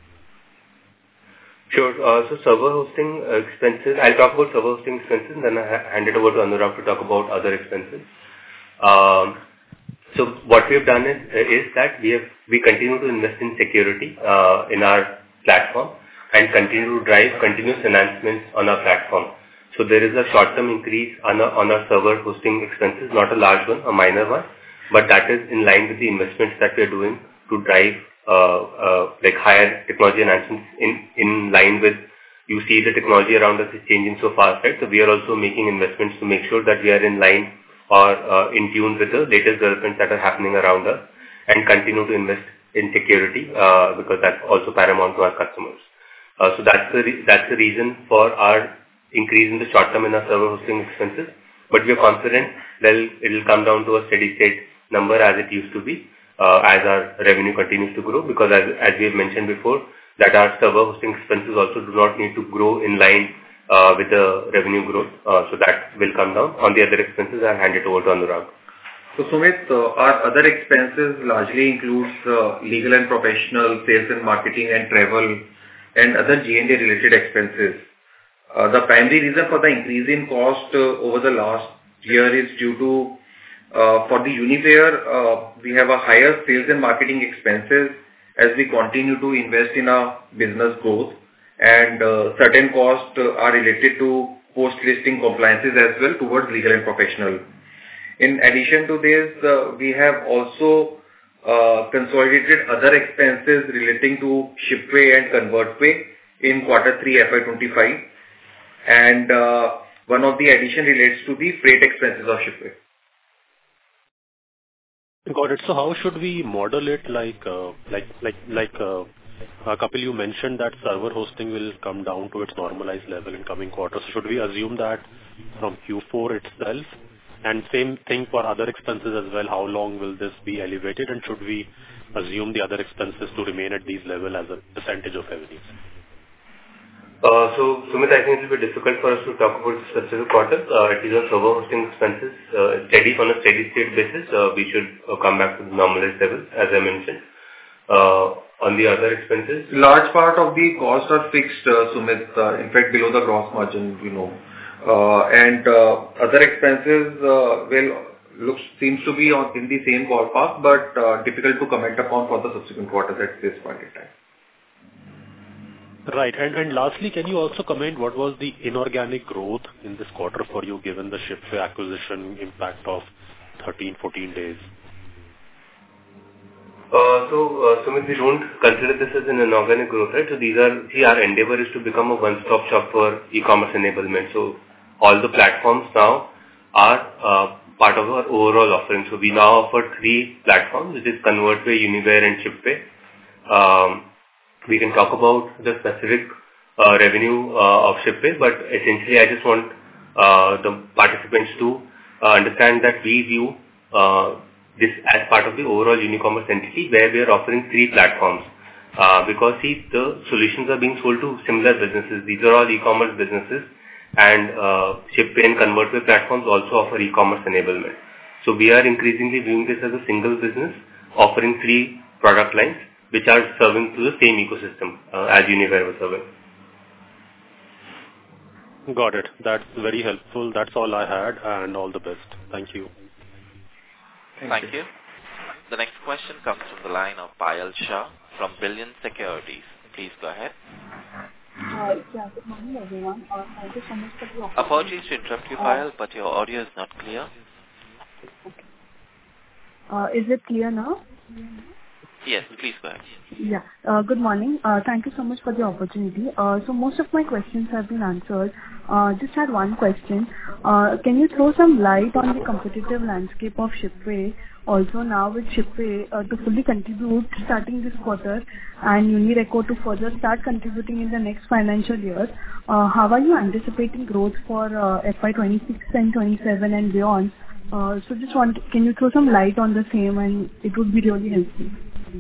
S2: Sure. Uh, so server hosting uh, expenses, I'll talk about server hosting expenses and then I ha- hand it over to Anurag to talk about other expenses. Um, so what we have done is, is that we have we continue to invest in security uh, in our platform and continue to drive continuous enhancements on our platform. So there is a short-term increase on our, on our server hosting expenses, not a large one, a minor one, but that is in line with the investments that we are doing to drive uh, uh, like higher technology enhancements in, in line with, you see the technology around us is changing so fast, right? So we are also making investments to make sure that we are in line or uh, in tune with the latest developments that are happening around us and continue to invest in security uh, because that's also paramount to our customers. Uh, so that's the, re- that's the reason for our increase in the short term in our server hosting expenses, but we are confident that it will come down to a steady state number as it used to be uh, as our revenue continues to grow, because as, as we have mentioned before, that our server hosting expenses also do not need to grow in line uh, with the revenue growth, uh, so that will come down. On the other expenses, I'll hand it over to Anurag.
S3: So Sumit, uh, our other expenses largely includes uh, legal and professional, sales and marketing and travel and other G and A related expenses. Uh, the primary reason for the increase in cost uh, over the last year is due to, uh, for the Uniware, uh, we have a higher sales and marketing expenses as we continue to invest in our business growth, and uh, certain costs uh, are related to post-listing compliances as well towards legal and professional. In addition to this, uh, we have also uh, consolidated other expenses relating to Shipway and ConvertWay in quarter three F Y twenty-five. And uh, one of the addition relates to the freight expenses of Shipway.
S7: Got it. So how should we model it? Like, uh, like, like, like, uh, uh, Kapil, you mentioned that server hosting will come down to its normalized level in coming quarters. So should we assume that from Q four itself? And same thing for other expenses as well. How long will this be elevated? And should we assume the other expenses to remain at these level as a percentage of revenues?
S2: Uh, so, Sumit, I think it will be difficult for us to talk about specific quarters. Uh, it is on server hosting expenses, uh, steady on a steady state basis. Uh, we should uh, come back to the normalized level, as I mentioned. Uh, on the other expenses,
S3: large part of the costs are fixed, uh, Sumit. Uh, in fact, below the gross margin, you know, uh, and uh, other expenses uh, well looks seems to be on in the same ballpark, but uh, difficult to comment upon for the subsequent quarters at this point in time.
S7: Right. And and lastly, can you also comment what was the inorganic growth in this quarter for you, given the Shipway acquisition impact of thirteen, fourteen days?
S2: Uh, so, uh, Sumit, we don't consider this as an inorganic growth, right? So these are, see, our endeavor is to become a one-stop shop for e-commerce enablement. So all the platforms now are uh, part of our overall offering. So we now offer three platforms, which is ConvertWay, Uniware and Shipway. Um, We can talk about the specific uh, revenue uh, of Shipway, but essentially I just want uh, the participants to uh, understand that we view uh, this as part of the overall Unicommerce entity where we are offering three platforms. Uh, because see, the solutions are being sold to similar businesses. These are all e-commerce businesses, and uh, Shipway and ConvertWay platforms also offer e-commerce enablement. So we are increasingly viewing this as a single business offering three product lines, which are serving to the same ecosystem uh, as Uniware was serving.
S7: Got it. That's very helpful. That's all I had, and all the best. Thank you.
S1: Thank, Thank you. you. The next question comes from the line of Payal Shah from Brilliant Securities. Please go ahead.
S8: Uh, yeah, good morning, everyone. Uh, thank you so much for the opportunity.
S1: Apologies to interrupt you, Payal, but your audio is not clear.
S8: Okay. Uh, is it clear now?
S1: Yes, please go ahead.
S8: Yeah. Uh, good morning. Uh, thank you so much for the opportunity. Uh, so most of my questions have been answered. Uh, just had one question. Uh, can you throw some light on the competitive landscape of Shipway? Also now with Shipway uh, to fully contribute starting this quarter and Unireco to further start contributing in the next financial year, uh, how are you anticipating growth for uh, F Y twenty-six and twenty-seven and beyond Uh, So just want, can you throw some light on the same, and it would be really helpful.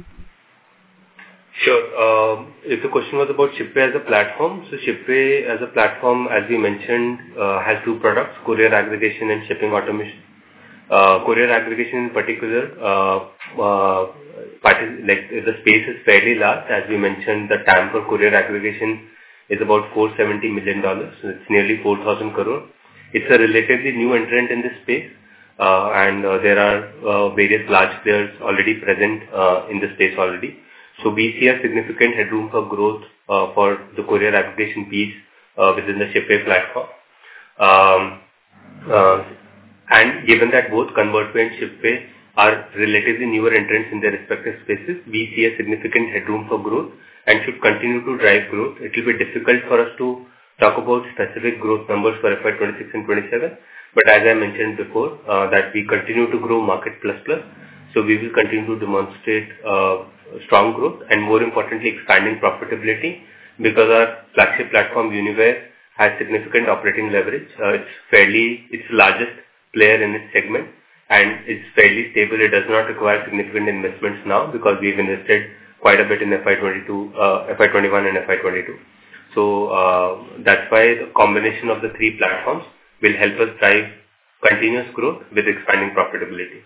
S2: Sure. Um, If the question was about Shipway as a platform, so Shipway as a platform, as we mentioned, uh, has two products, courier aggregation and shipping automation. Uh, Courier aggregation in particular, uh, uh, partic- like the space is fairly large. As we mentioned, the T A M for courier aggregation is about four hundred seventy million dollars. So it's nearly four thousand crore. It's a relatively new entrant in this space, uh, and uh, there are uh, various large players already present uh, in the space already. So we see a significant headroom for growth uh, for the courier aggregation piece uh, within the Shipway platform. Um, uh, and given that both Convertway and Shipway are relatively newer entrants in their respective spaces, we see a significant headroom for growth and should continue to drive growth. It will be difficult for us to talk about specific growth numbers for F Y twenty-six and twenty-seven, but as I mentioned before, uh, that we continue to grow market plus plus. So we will continue to demonstrate uh, strong growth and more importantly expanding profitability because our flagship platform Uniware has significant operating leverage. Uh, it's fairly, it's the largest player in its segment and it's fairly stable. It does not require significant investments now because we've invested quite a bit in F Y twenty-two, uh, F Y twenty-one and F Y twenty-two. So uh, that's why the combination of the three platforms will help us drive continuous growth with expanding profitability.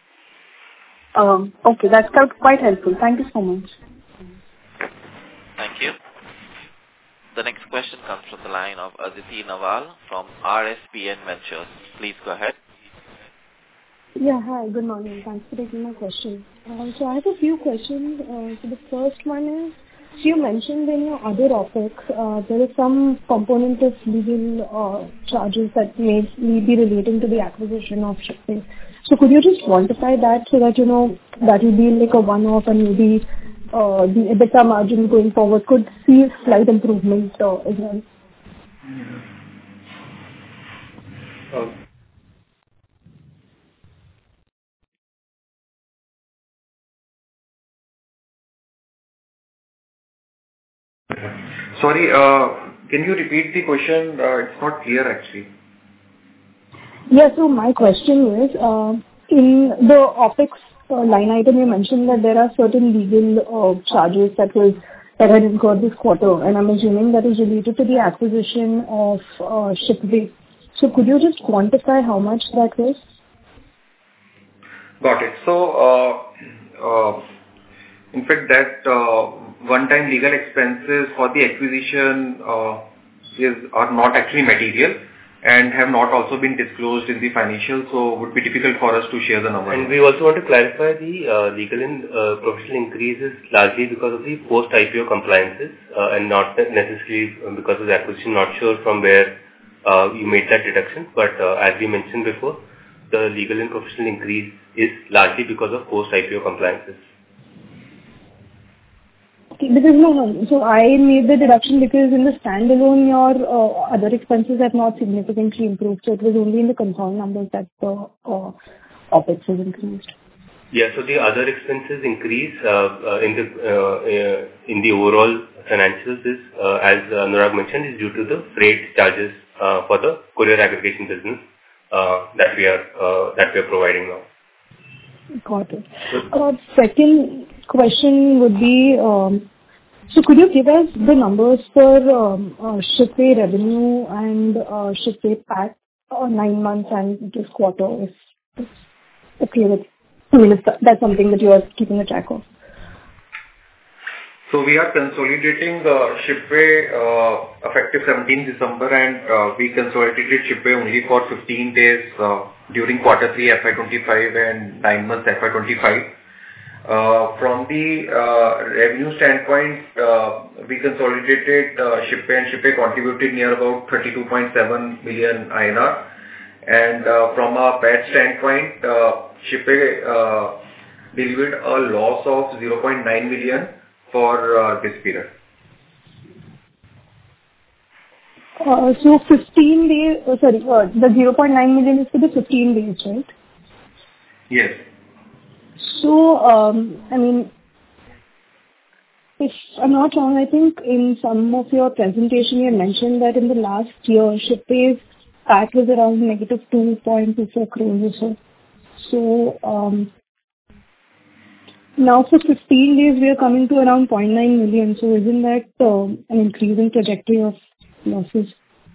S8: Um, Okay, that's quite helpful. Thank you so much.
S1: Thank you. The next question comes from the line of Aditi Nawal from R S P N Ventures. Please go ahead.
S9: Yeah, hi, good morning. Thanks for taking my question. Uh, so I have a few questions. Uh, so the first one is, so you mentioned in your other OpEx, uh, there is some component of legal uh, charges that may, may be relating to the acquisition of Shipway. So could you just quantify that so that, you know, that will be like a one-off and maybe uh, the EBITDA margin going forward could see slight improvement uh, as well?
S2: Um,
S3: Sorry, uh, can you repeat the question? Uh, It's not clear actually.
S9: Yeah, so my question is, uh, in the OpEx uh, line item, you mentioned that there are certain legal uh, charges that was that had incurred this quarter, and I'm assuming that is related to the acquisition of uh, Shipway. So could you just quantify how much that was?
S3: Got it. So, uh, uh, in fact, that uh, one-time legal expenses for the acquisition uh, is are not actually material and have not also been disclosed in the financials, so would be difficult for us to share the number.
S2: And we also want to clarify the uh, legal and uh, professional increases largely because of the post-I P O compliances uh, and not necessarily because of the acquisition. Not sure from where uh, you made that deduction, but uh, as we mentioned before, the legal and professional increase is largely because of post-I P O compliances.
S9: Because no, no. So I made the deduction because in the standalone, your uh, other expenses have not significantly improved. So it was only in the consolidated numbers that the uh, OpEx was increased.
S2: Yeah, so the other expenses increase uh, uh, in the uh, uh, in the overall financials is, uh, as uh, Anurag mentioned, is due to the freight charges uh, for the courier aggregation business uh, that we are uh, that we are providing now.
S9: Got it. Uh, second question would be, um, so could you give us the numbers for um, uh, Shipway revenue and uh, Shipway P A T uh, nine months and this quarter, if it's okay with, I mean, if that, that's something that you are keeping a track of.
S3: So we are consolidating uh, Shipway uh, effective seventeenth December, and uh, we consolidated Shipway only for fifteen days uh, during quarter three F Y twenty-five and nine months F Y twenty-five. Uh, from the uh, revenue standpoint, uh, we consolidated uh, Shipway, and Shipway contributed near about thirty-two point seven million I N R. And uh, from a P A T standpoint, uh, Shipway uh, delivered a loss of zero point nine million for uh, this period.
S9: Uh, so fifteen days, uh, sorry, uh, the zero point nine million is for the fifteen days, right?
S3: Yes.
S9: So, um, I mean, if I'm not wrong, I think in some of your presentation you mentioned that in the last year, Shipway's PAT was around negative two point two four crores or so. So um, now for fifteen days, we are coming to around zero point nine million. So isn't that uh, an increasing trajectory of losses?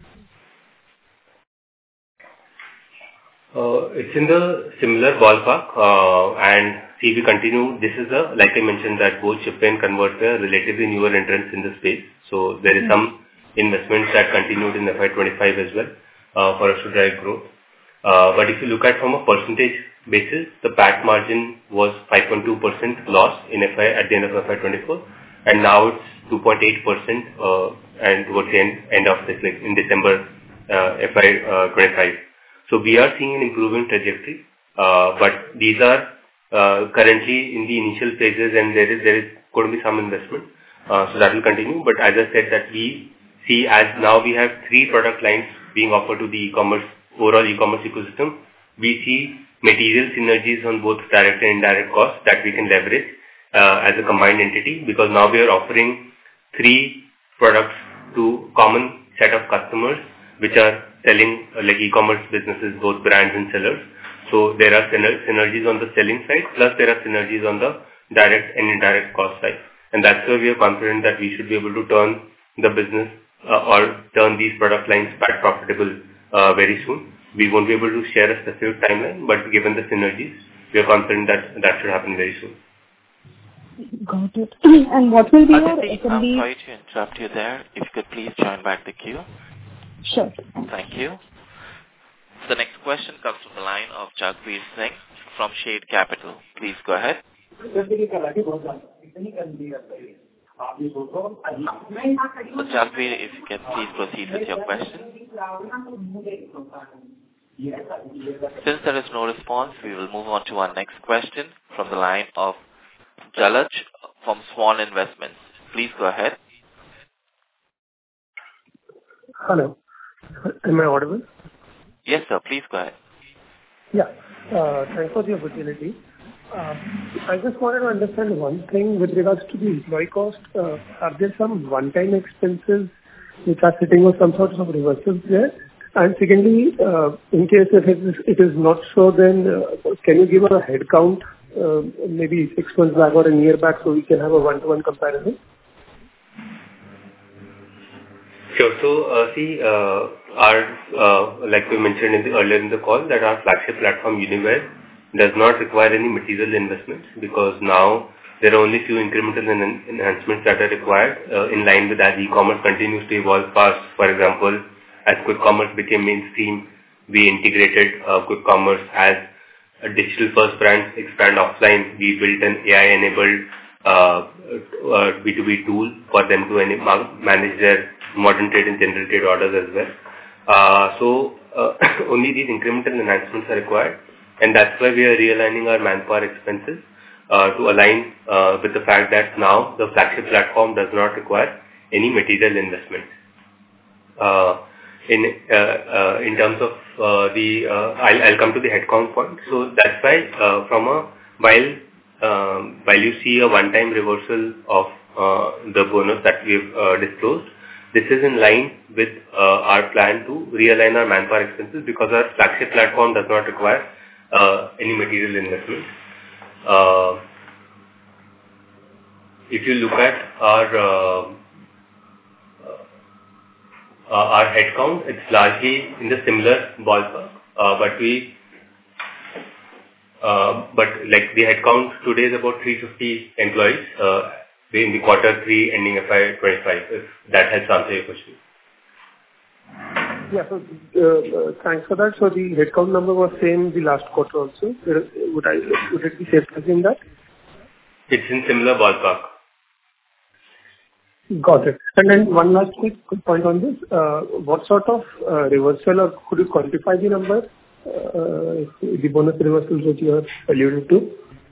S2: Uh, it's in the similar ballpark, uh, and see, we continue. This is a, like I mentioned, that both Shipway and Convertway are relatively newer entrants in the space. So there is mm-hmm. some investments that continued in F Y twenty-five as well uh, for us to drive growth. Uh, but if you look at from a percentage basis, the P A T margin was five point two percent loss in F Y at the end of F Y twenty-four, and now it's two point eight percent uh, and towards the end, end of this, like in December uh, F Y twenty-five. So we are seeing an improving trajectory, uh, but these are uh, currently in the initial phases, and there is there is going to be some investment, uh, so that will continue. But as I said, that we see as now we have three product lines being offered to the e-commerce overall e-commerce ecosystem. We see material synergies on both direct and indirect costs that we can leverage uh, as a combined entity, because now we are offering three products to common set of customers which are selling uh, like e-commerce businesses, both brands and sellers. So there are syner- synergies on the selling side, plus there are synergies on the direct and indirect cost side. And that's why we are confident that we should be able to turn the business uh, or turn these product lines back profitable uh, very soon. We won't be able to share a specific timeline, but given the synergies, we are confident that that should happen very soon.
S9: Got it. And what will be your
S1: Aditi, I'm sorry to interrupt you there. If you could please join back the queue.
S9: Sure.
S1: Thank you. The next question comes from the line of Jagveer Singh from Shade Capital. Please go ahead. So Jagveer, if you can please proceed with your question. Since there is no response, we will move on to our next question from the line of Jalaj from Swan Investments. Please go ahead.
S10: Hello. Am I audible?
S1: Yes, sir. Please go ahead.
S10: Yeah. Uh, thanks for the opportunity. Uh, I just wanted to understand one thing with regards to the employee cost. Uh, are there some one-time expenses which are sitting or some sort of reversals there? And secondly, uh, in case if it is, it is not so, then uh, can you give a head count uh, maybe six months back or a year back so we can have a one-to-one comparison?
S2: Sure. So, uh, see, uh, our, uh, like we mentioned in the, earlier in the call, that our flagship platform, Uniware, does not require any material investments, because now there are only few incremental en- enhancements that are required uh, in line with as e-commerce continues to evolve fast. For example, as quick commerce became mainstream, we integrated uh, quick commerce as a digital first brand expand offline. We built an A I-enabled uh, uh, B two B tool for them to en- manage their modern trade and general trade orders as well. Uh, so uh, only these incremental enhancements are required, and that's why we are realigning our manpower expenses uh, to align uh, with the fact that now the flagship platform does not require any material investment. Uh, in uh, uh, in terms of uh, the, uh, I'll, I'll come to the headcount point. So that's why uh, from a while um, while you see a one-time reversal of uh, the bonus that we've uh, disclosed, this is in line with uh, our plan to realign our manpower expenses, because our flagship platform does not require uh, any material investment. Uh, if you look at our uh, uh, our headcount, it's largely in the similar ballpark, uh, but we uh, but like the headcount today is about three hundred fifty employees. Uh, in the quarter three ending F Y twenty-five, if that helps answer your question.
S10: Yeah, so uh, thanks for that. So the headcount number was same the last quarter also. Would I would it be safe to assume that?
S2: It's in similar ballpark.
S10: Got it. And then one last quick point on this. Uh, what sort of uh, reversal, or could you quantify the number, uh, the bonus reversals that you are alluding to?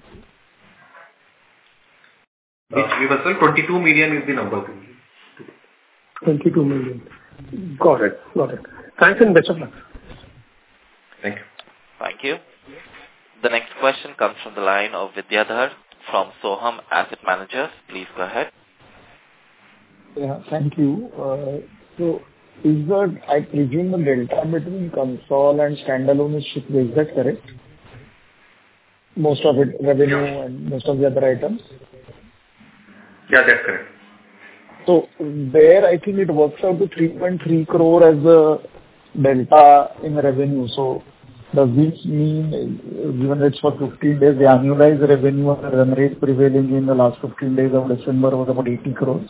S3: Which reversal? twenty-two million is the number.
S10: twenty-two million. Got it. Got it. Thanks and best of luck.
S3: Thank you.
S1: Thank you. The next question comes from the line of Vidyadhar from Soham Asset Managers. Please go ahead.
S4: Yeah, thank you. Uh, so is that, I presume the delta between console and standalone is Shipway. Is that correct? Most of it revenue and most of the other items?
S3: Yeah, that's correct.
S4: So there, I think it works out to three point three crore as the delta in revenue. So does this mean, given it's for fifteen days, the annualized revenue and the run rate prevailing in the last fifteen days of December was about eighty crores?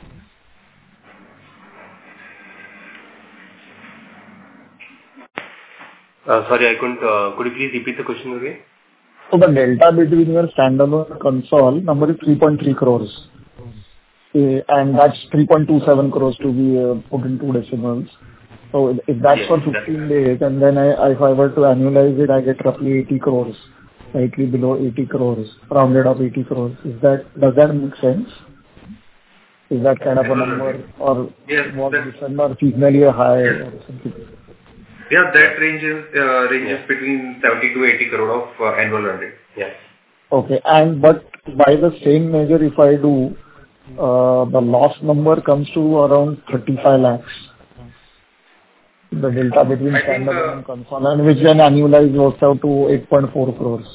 S2: Uh, sorry, I couldn't. Uh, could you please repeat the question again?
S4: So the delta between your standalone and console number is three point three crores. Uh, and that's three point two seven crores to be uh, put in two decimals. So if if that's
S2: Yes,
S4: for fifteen days, and then I, if I were to annualize it, I get roughly eighty crores, slightly below eighty crores, rounded up eighty crores. Is that, does that make sense? Is that kind of a number, or
S3: Yes,
S4: was
S3: that-
S4: December seasonally high
S3: Yes.
S4: or something?
S3: Yeah, that ranges uh, ranges
S2: Yeah.
S3: between seventy to eighty crore of uh, annual run rate.
S2: Yes.
S4: Okay. And but by the same measure, if I do, uh, the loss number comes to around thirty-five lakhs. The delta between
S3: I think,
S4: standalone
S3: uh,
S4: and console, and which then annualized works out to eight point four crores.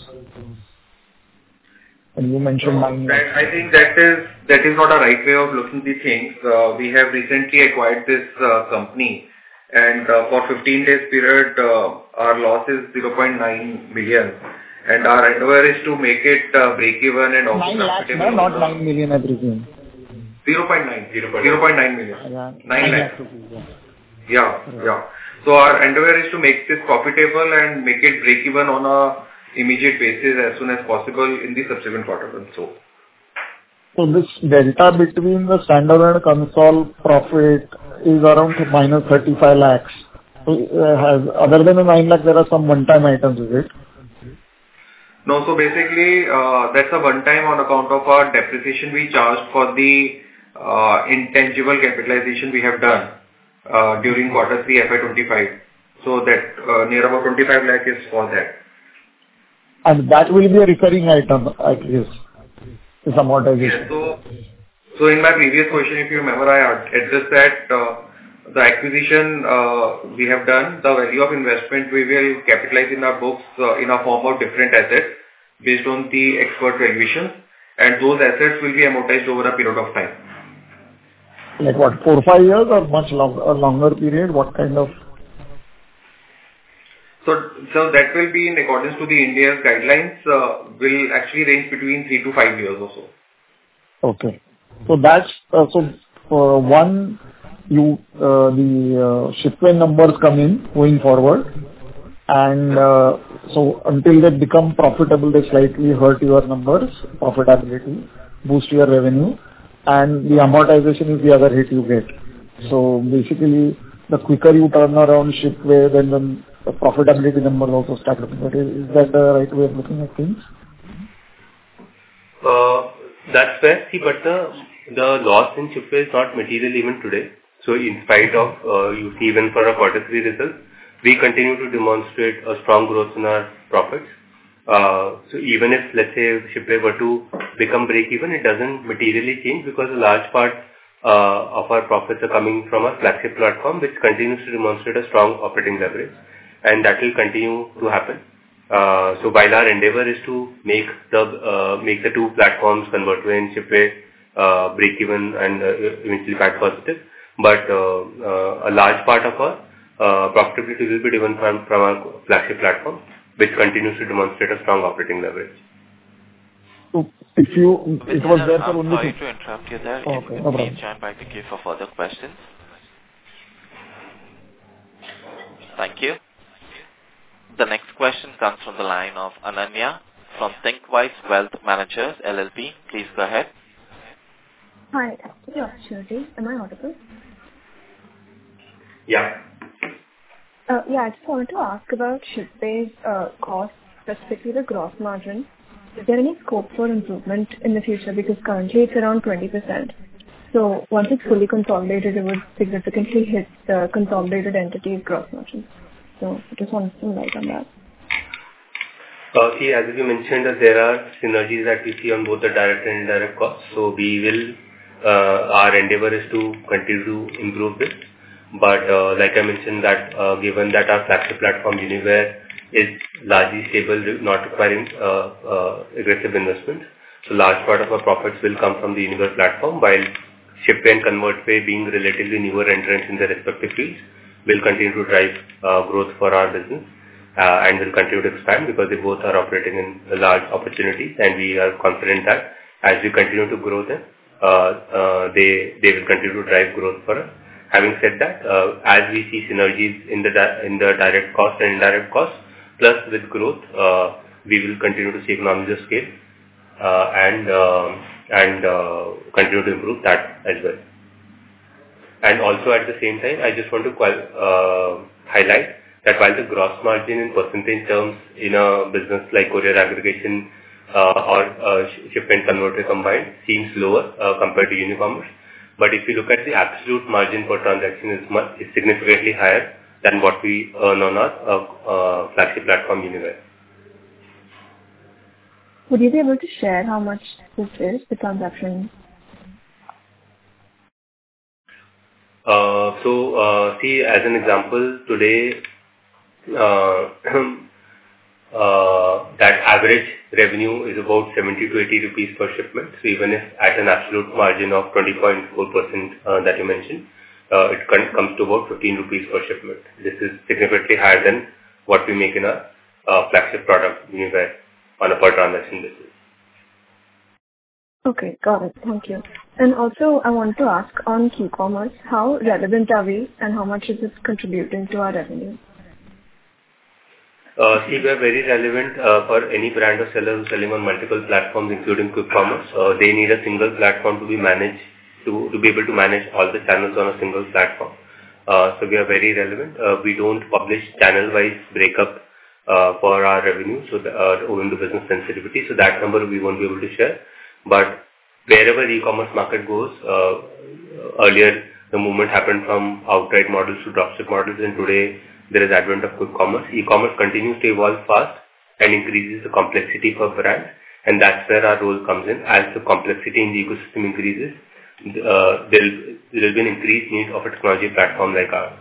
S4: And you mentioned
S3: No,
S4: nine
S3: that,
S4: lakhs.
S3: I think that is that is not a right way of looking the things. Uh, we have recently acquired this uh, company, and uh, for fifteen days period, uh, our loss is zero point nine million, and our endeavor is to make it uh, break even and also
S4: Nine lakhs,
S3: profitable.
S4: no, not nine million, I presume.
S3: zero point nine, zero point nine million.
S4: Yeah,
S3: Nine lakhs.
S4: rupees, yeah.
S3: Yeah, yeah. So our endeavor is to make this profitable and make it break even on a immediate basis as soon as possible in the subsequent quarters and so.
S4: So this delta between the standalone and console profit is around minus thirty-five lakhs. So, uh, has, other than the nine lakhs, there are some one-time items, is it?
S3: No, so basically, uh, that's a one-time on account of our depreciation we charged for the uh, intangible capitalization we have done uh, during quarter three F Y twenty-five. So that uh, near about twenty-five lakh is for that.
S4: And that will be a recurring item, I guess. It's amortization.
S3: Yes, so, so in my previous question, if you remember, I addressed that uh, the acquisition uh, we have done, the value of investment we will capitalize in our books uh, in a form of different assets based on the expert valuation, and those assets will be amortized over a period of time.
S4: Like what, four or five years or much long, a longer period? What kind of?
S3: So, so that will be in accordance to the India's guidelines, uh, will actually range between three to five years or so.
S4: Okay. So that's, uh, so uh, one, you, uh, the uh, Shipway numbers come in going forward, and uh, so until they become profitable, they slightly hurt your numbers, profitability, boost your revenue, and the amortization is the other hit you get. So basically, the quicker you turn around Shipway, then the the profitability numbers also start looking better. Is that the right way of looking at things?
S2: Uh, that's fair. See, but the the loss in Shipway is not material even today. So in spite of, uh, you see even for our quarter three results, we continue to demonstrate a strong growth in our profits. Uh, so even if, let's say, Shipway were to become break even, it doesn't materially change because a large part uh, of our profits are coming from our flagship platform, which continues to demonstrate a strong operating leverage. And that will continue to happen. Uh, so while our endeavor is to make the uh, make the two platforms ConvertWay, Shipway uh, break even and uh, eventually PAT positive, but uh, uh, a large part of our uh, profitability will be driven from, from our flagship platform, which continues to demonstrate a strong operating leverage.
S4: So if you, it was there for
S1: I'm
S4: only.
S1: sorry to interrupt you there.
S4: Oh,
S1: If
S4: okay,
S1: you
S4: no
S1: could please
S4: problem.
S1: join back the queue for further questions. Thank you. The next question comes from the line of Ananya from ThinkWise Wealth Managers, L L P. Please go ahead.
S9: Hi, thanks for the opportunity. Am I audible?
S3: Yeah.
S9: Uh, yeah, I just wanted to ask about Shipway's uh, cost, specifically the gross margin. Is there any scope for improvement in the future? Because currently it's around twenty percent. So once it's fully consolidated, it would significantly hit the consolidated entity's gross margin. So I just wanted some light on that.
S2: Uh, see, as you mentioned, that there are synergies that we see on both the direct and indirect costs. So we will, uh, our endeavor is to continue to improve this. But uh, like I mentioned that uh, given that our flagship platform Uniware is largely stable, not requiring uh, uh, aggressive investments, so large part of our profits will come from the Uniware platform, while Shipway and ConvertPay, being relatively newer entrants in their respective fields, will continue to drive uh, growth for our business uh, and will continue to expand because they both are operating in large opportunities, and we are confident that as we continue to grow them, uh, uh, they they will continue to drive growth for us. Having said that, uh, as we see synergies in the di- in the direct cost and indirect cost, plus with growth, uh, we will continue to see economies of scale uh, and uh, and uh, continue to improve that as well. And also at the same time, I just want to qual- uh, highlight that while the gross margin in percentage terms in a business like courier aggregation uh, or uh, ship and converter combined seems lower uh, compared to Unicommerce, but if you look at the absolute margin per transaction, is much is significantly higher than what we earn on our uh, uh, flagship platform Uniware.
S8: Would you be able to share how much this is, the transaction?
S2: Uh, so, uh, see, as an example, today, uh, uh, that average revenue is about seventy to eighty rupees per shipment. So, even if at an absolute margin of twenty point four percent uh, that you mentioned, uh, it comes to about fifteen rupees per shipment. This is significantly higher than what we make in our uh, flagship product, Uniware, on a per transaction basis.
S8: Okay, got it. Thank you. And also, I want to ask on Q-commerce, how relevant are we and how much is it contributing to our revenue?
S2: Uh, see, we are very relevant uh, for any brand or seller who's selling on multiple platforms, including quick commerce. Uh, they need a single platform to be managed, to, to be able to manage all the channels on a single platform. Uh, so we are very relevant. Uh, we don't publish channel-wise breakup uh, for our revenue, so the, uh, owing to business sensitivity. So that number we won't be able to share. But wherever e-commerce market goes, uh, earlier the movement happened from outright models to dropship models, and today there is advent of quick commerce. E-commerce continues to evolve fast and increases the complexity for brands, and that's where our role comes in. As the complexity in the ecosystem increases, uh, there will be an increased need of a technology platform like ours.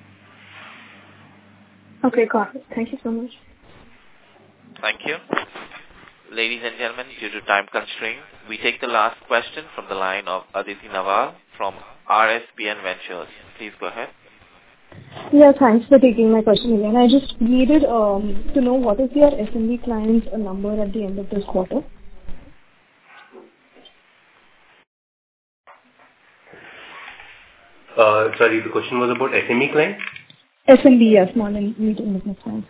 S8: Okay, got it. Thank you so much.
S1: Thank you. Ladies and gentlemen, due to time constraint, we take the last question from the line of Aditi Nawal from R S P N Ventures. Please go ahead.
S9: Yeah, thanks for taking my question again. I just needed um, to know what is your S M B clients number at the end of this quarter?
S2: Uh, sorry, the question was about S M E clients?
S9: S M B, yes, small and medium business clients.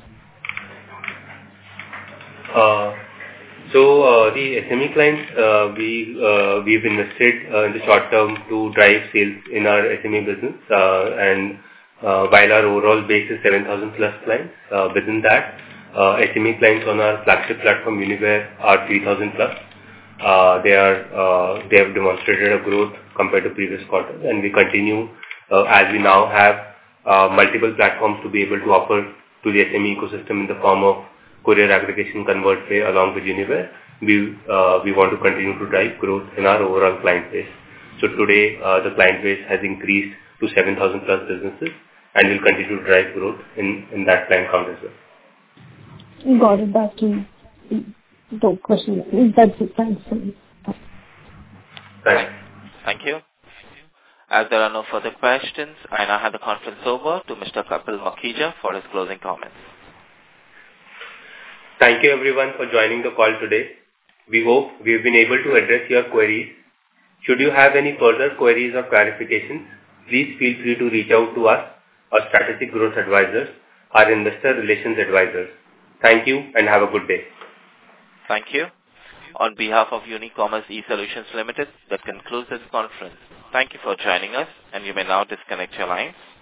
S2: Uh, so uh, the S M E clients, uh, we uh, we've invested uh, in the short term to drive sales in our S M E business, uh, and uh, while our overall base is seven thousand plus clients, uh, within that uh, S M E clients on our flagship platform Uniware are three thousand plus. Uh, they are uh, they have demonstrated a growth compared to previous quarters, and we continue uh, as we now have uh, multiple platforms to be able to offer to the S M E ecosystem in the form of courier aggregation, ConvertPay along with Uniware. We uh, we want to continue to drive growth in our overall client base. So today uh, the client base has increased to seven thousand plus businesses, and will continue to drive growth in, in that client count as well.
S9: Got it. That's the question. That's it. Thanks.
S2: Thanks.
S1: Thank you. As there are no further questions, I now hand the conference over to Mister Kapil Makhija for his closing comments.
S2: Thank you everyone for joining the call today. We hope we have been able to address your queries. Should you have any further queries or clarifications, please feel free to reach out to us, our strategic growth advisors, our investor relations advisors. Thank you and have a good day.
S1: Thank you. On behalf of Unicommerce eSolutions Limited, that concludes this conference. Thank you for joining us, and you may now disconnect your lines.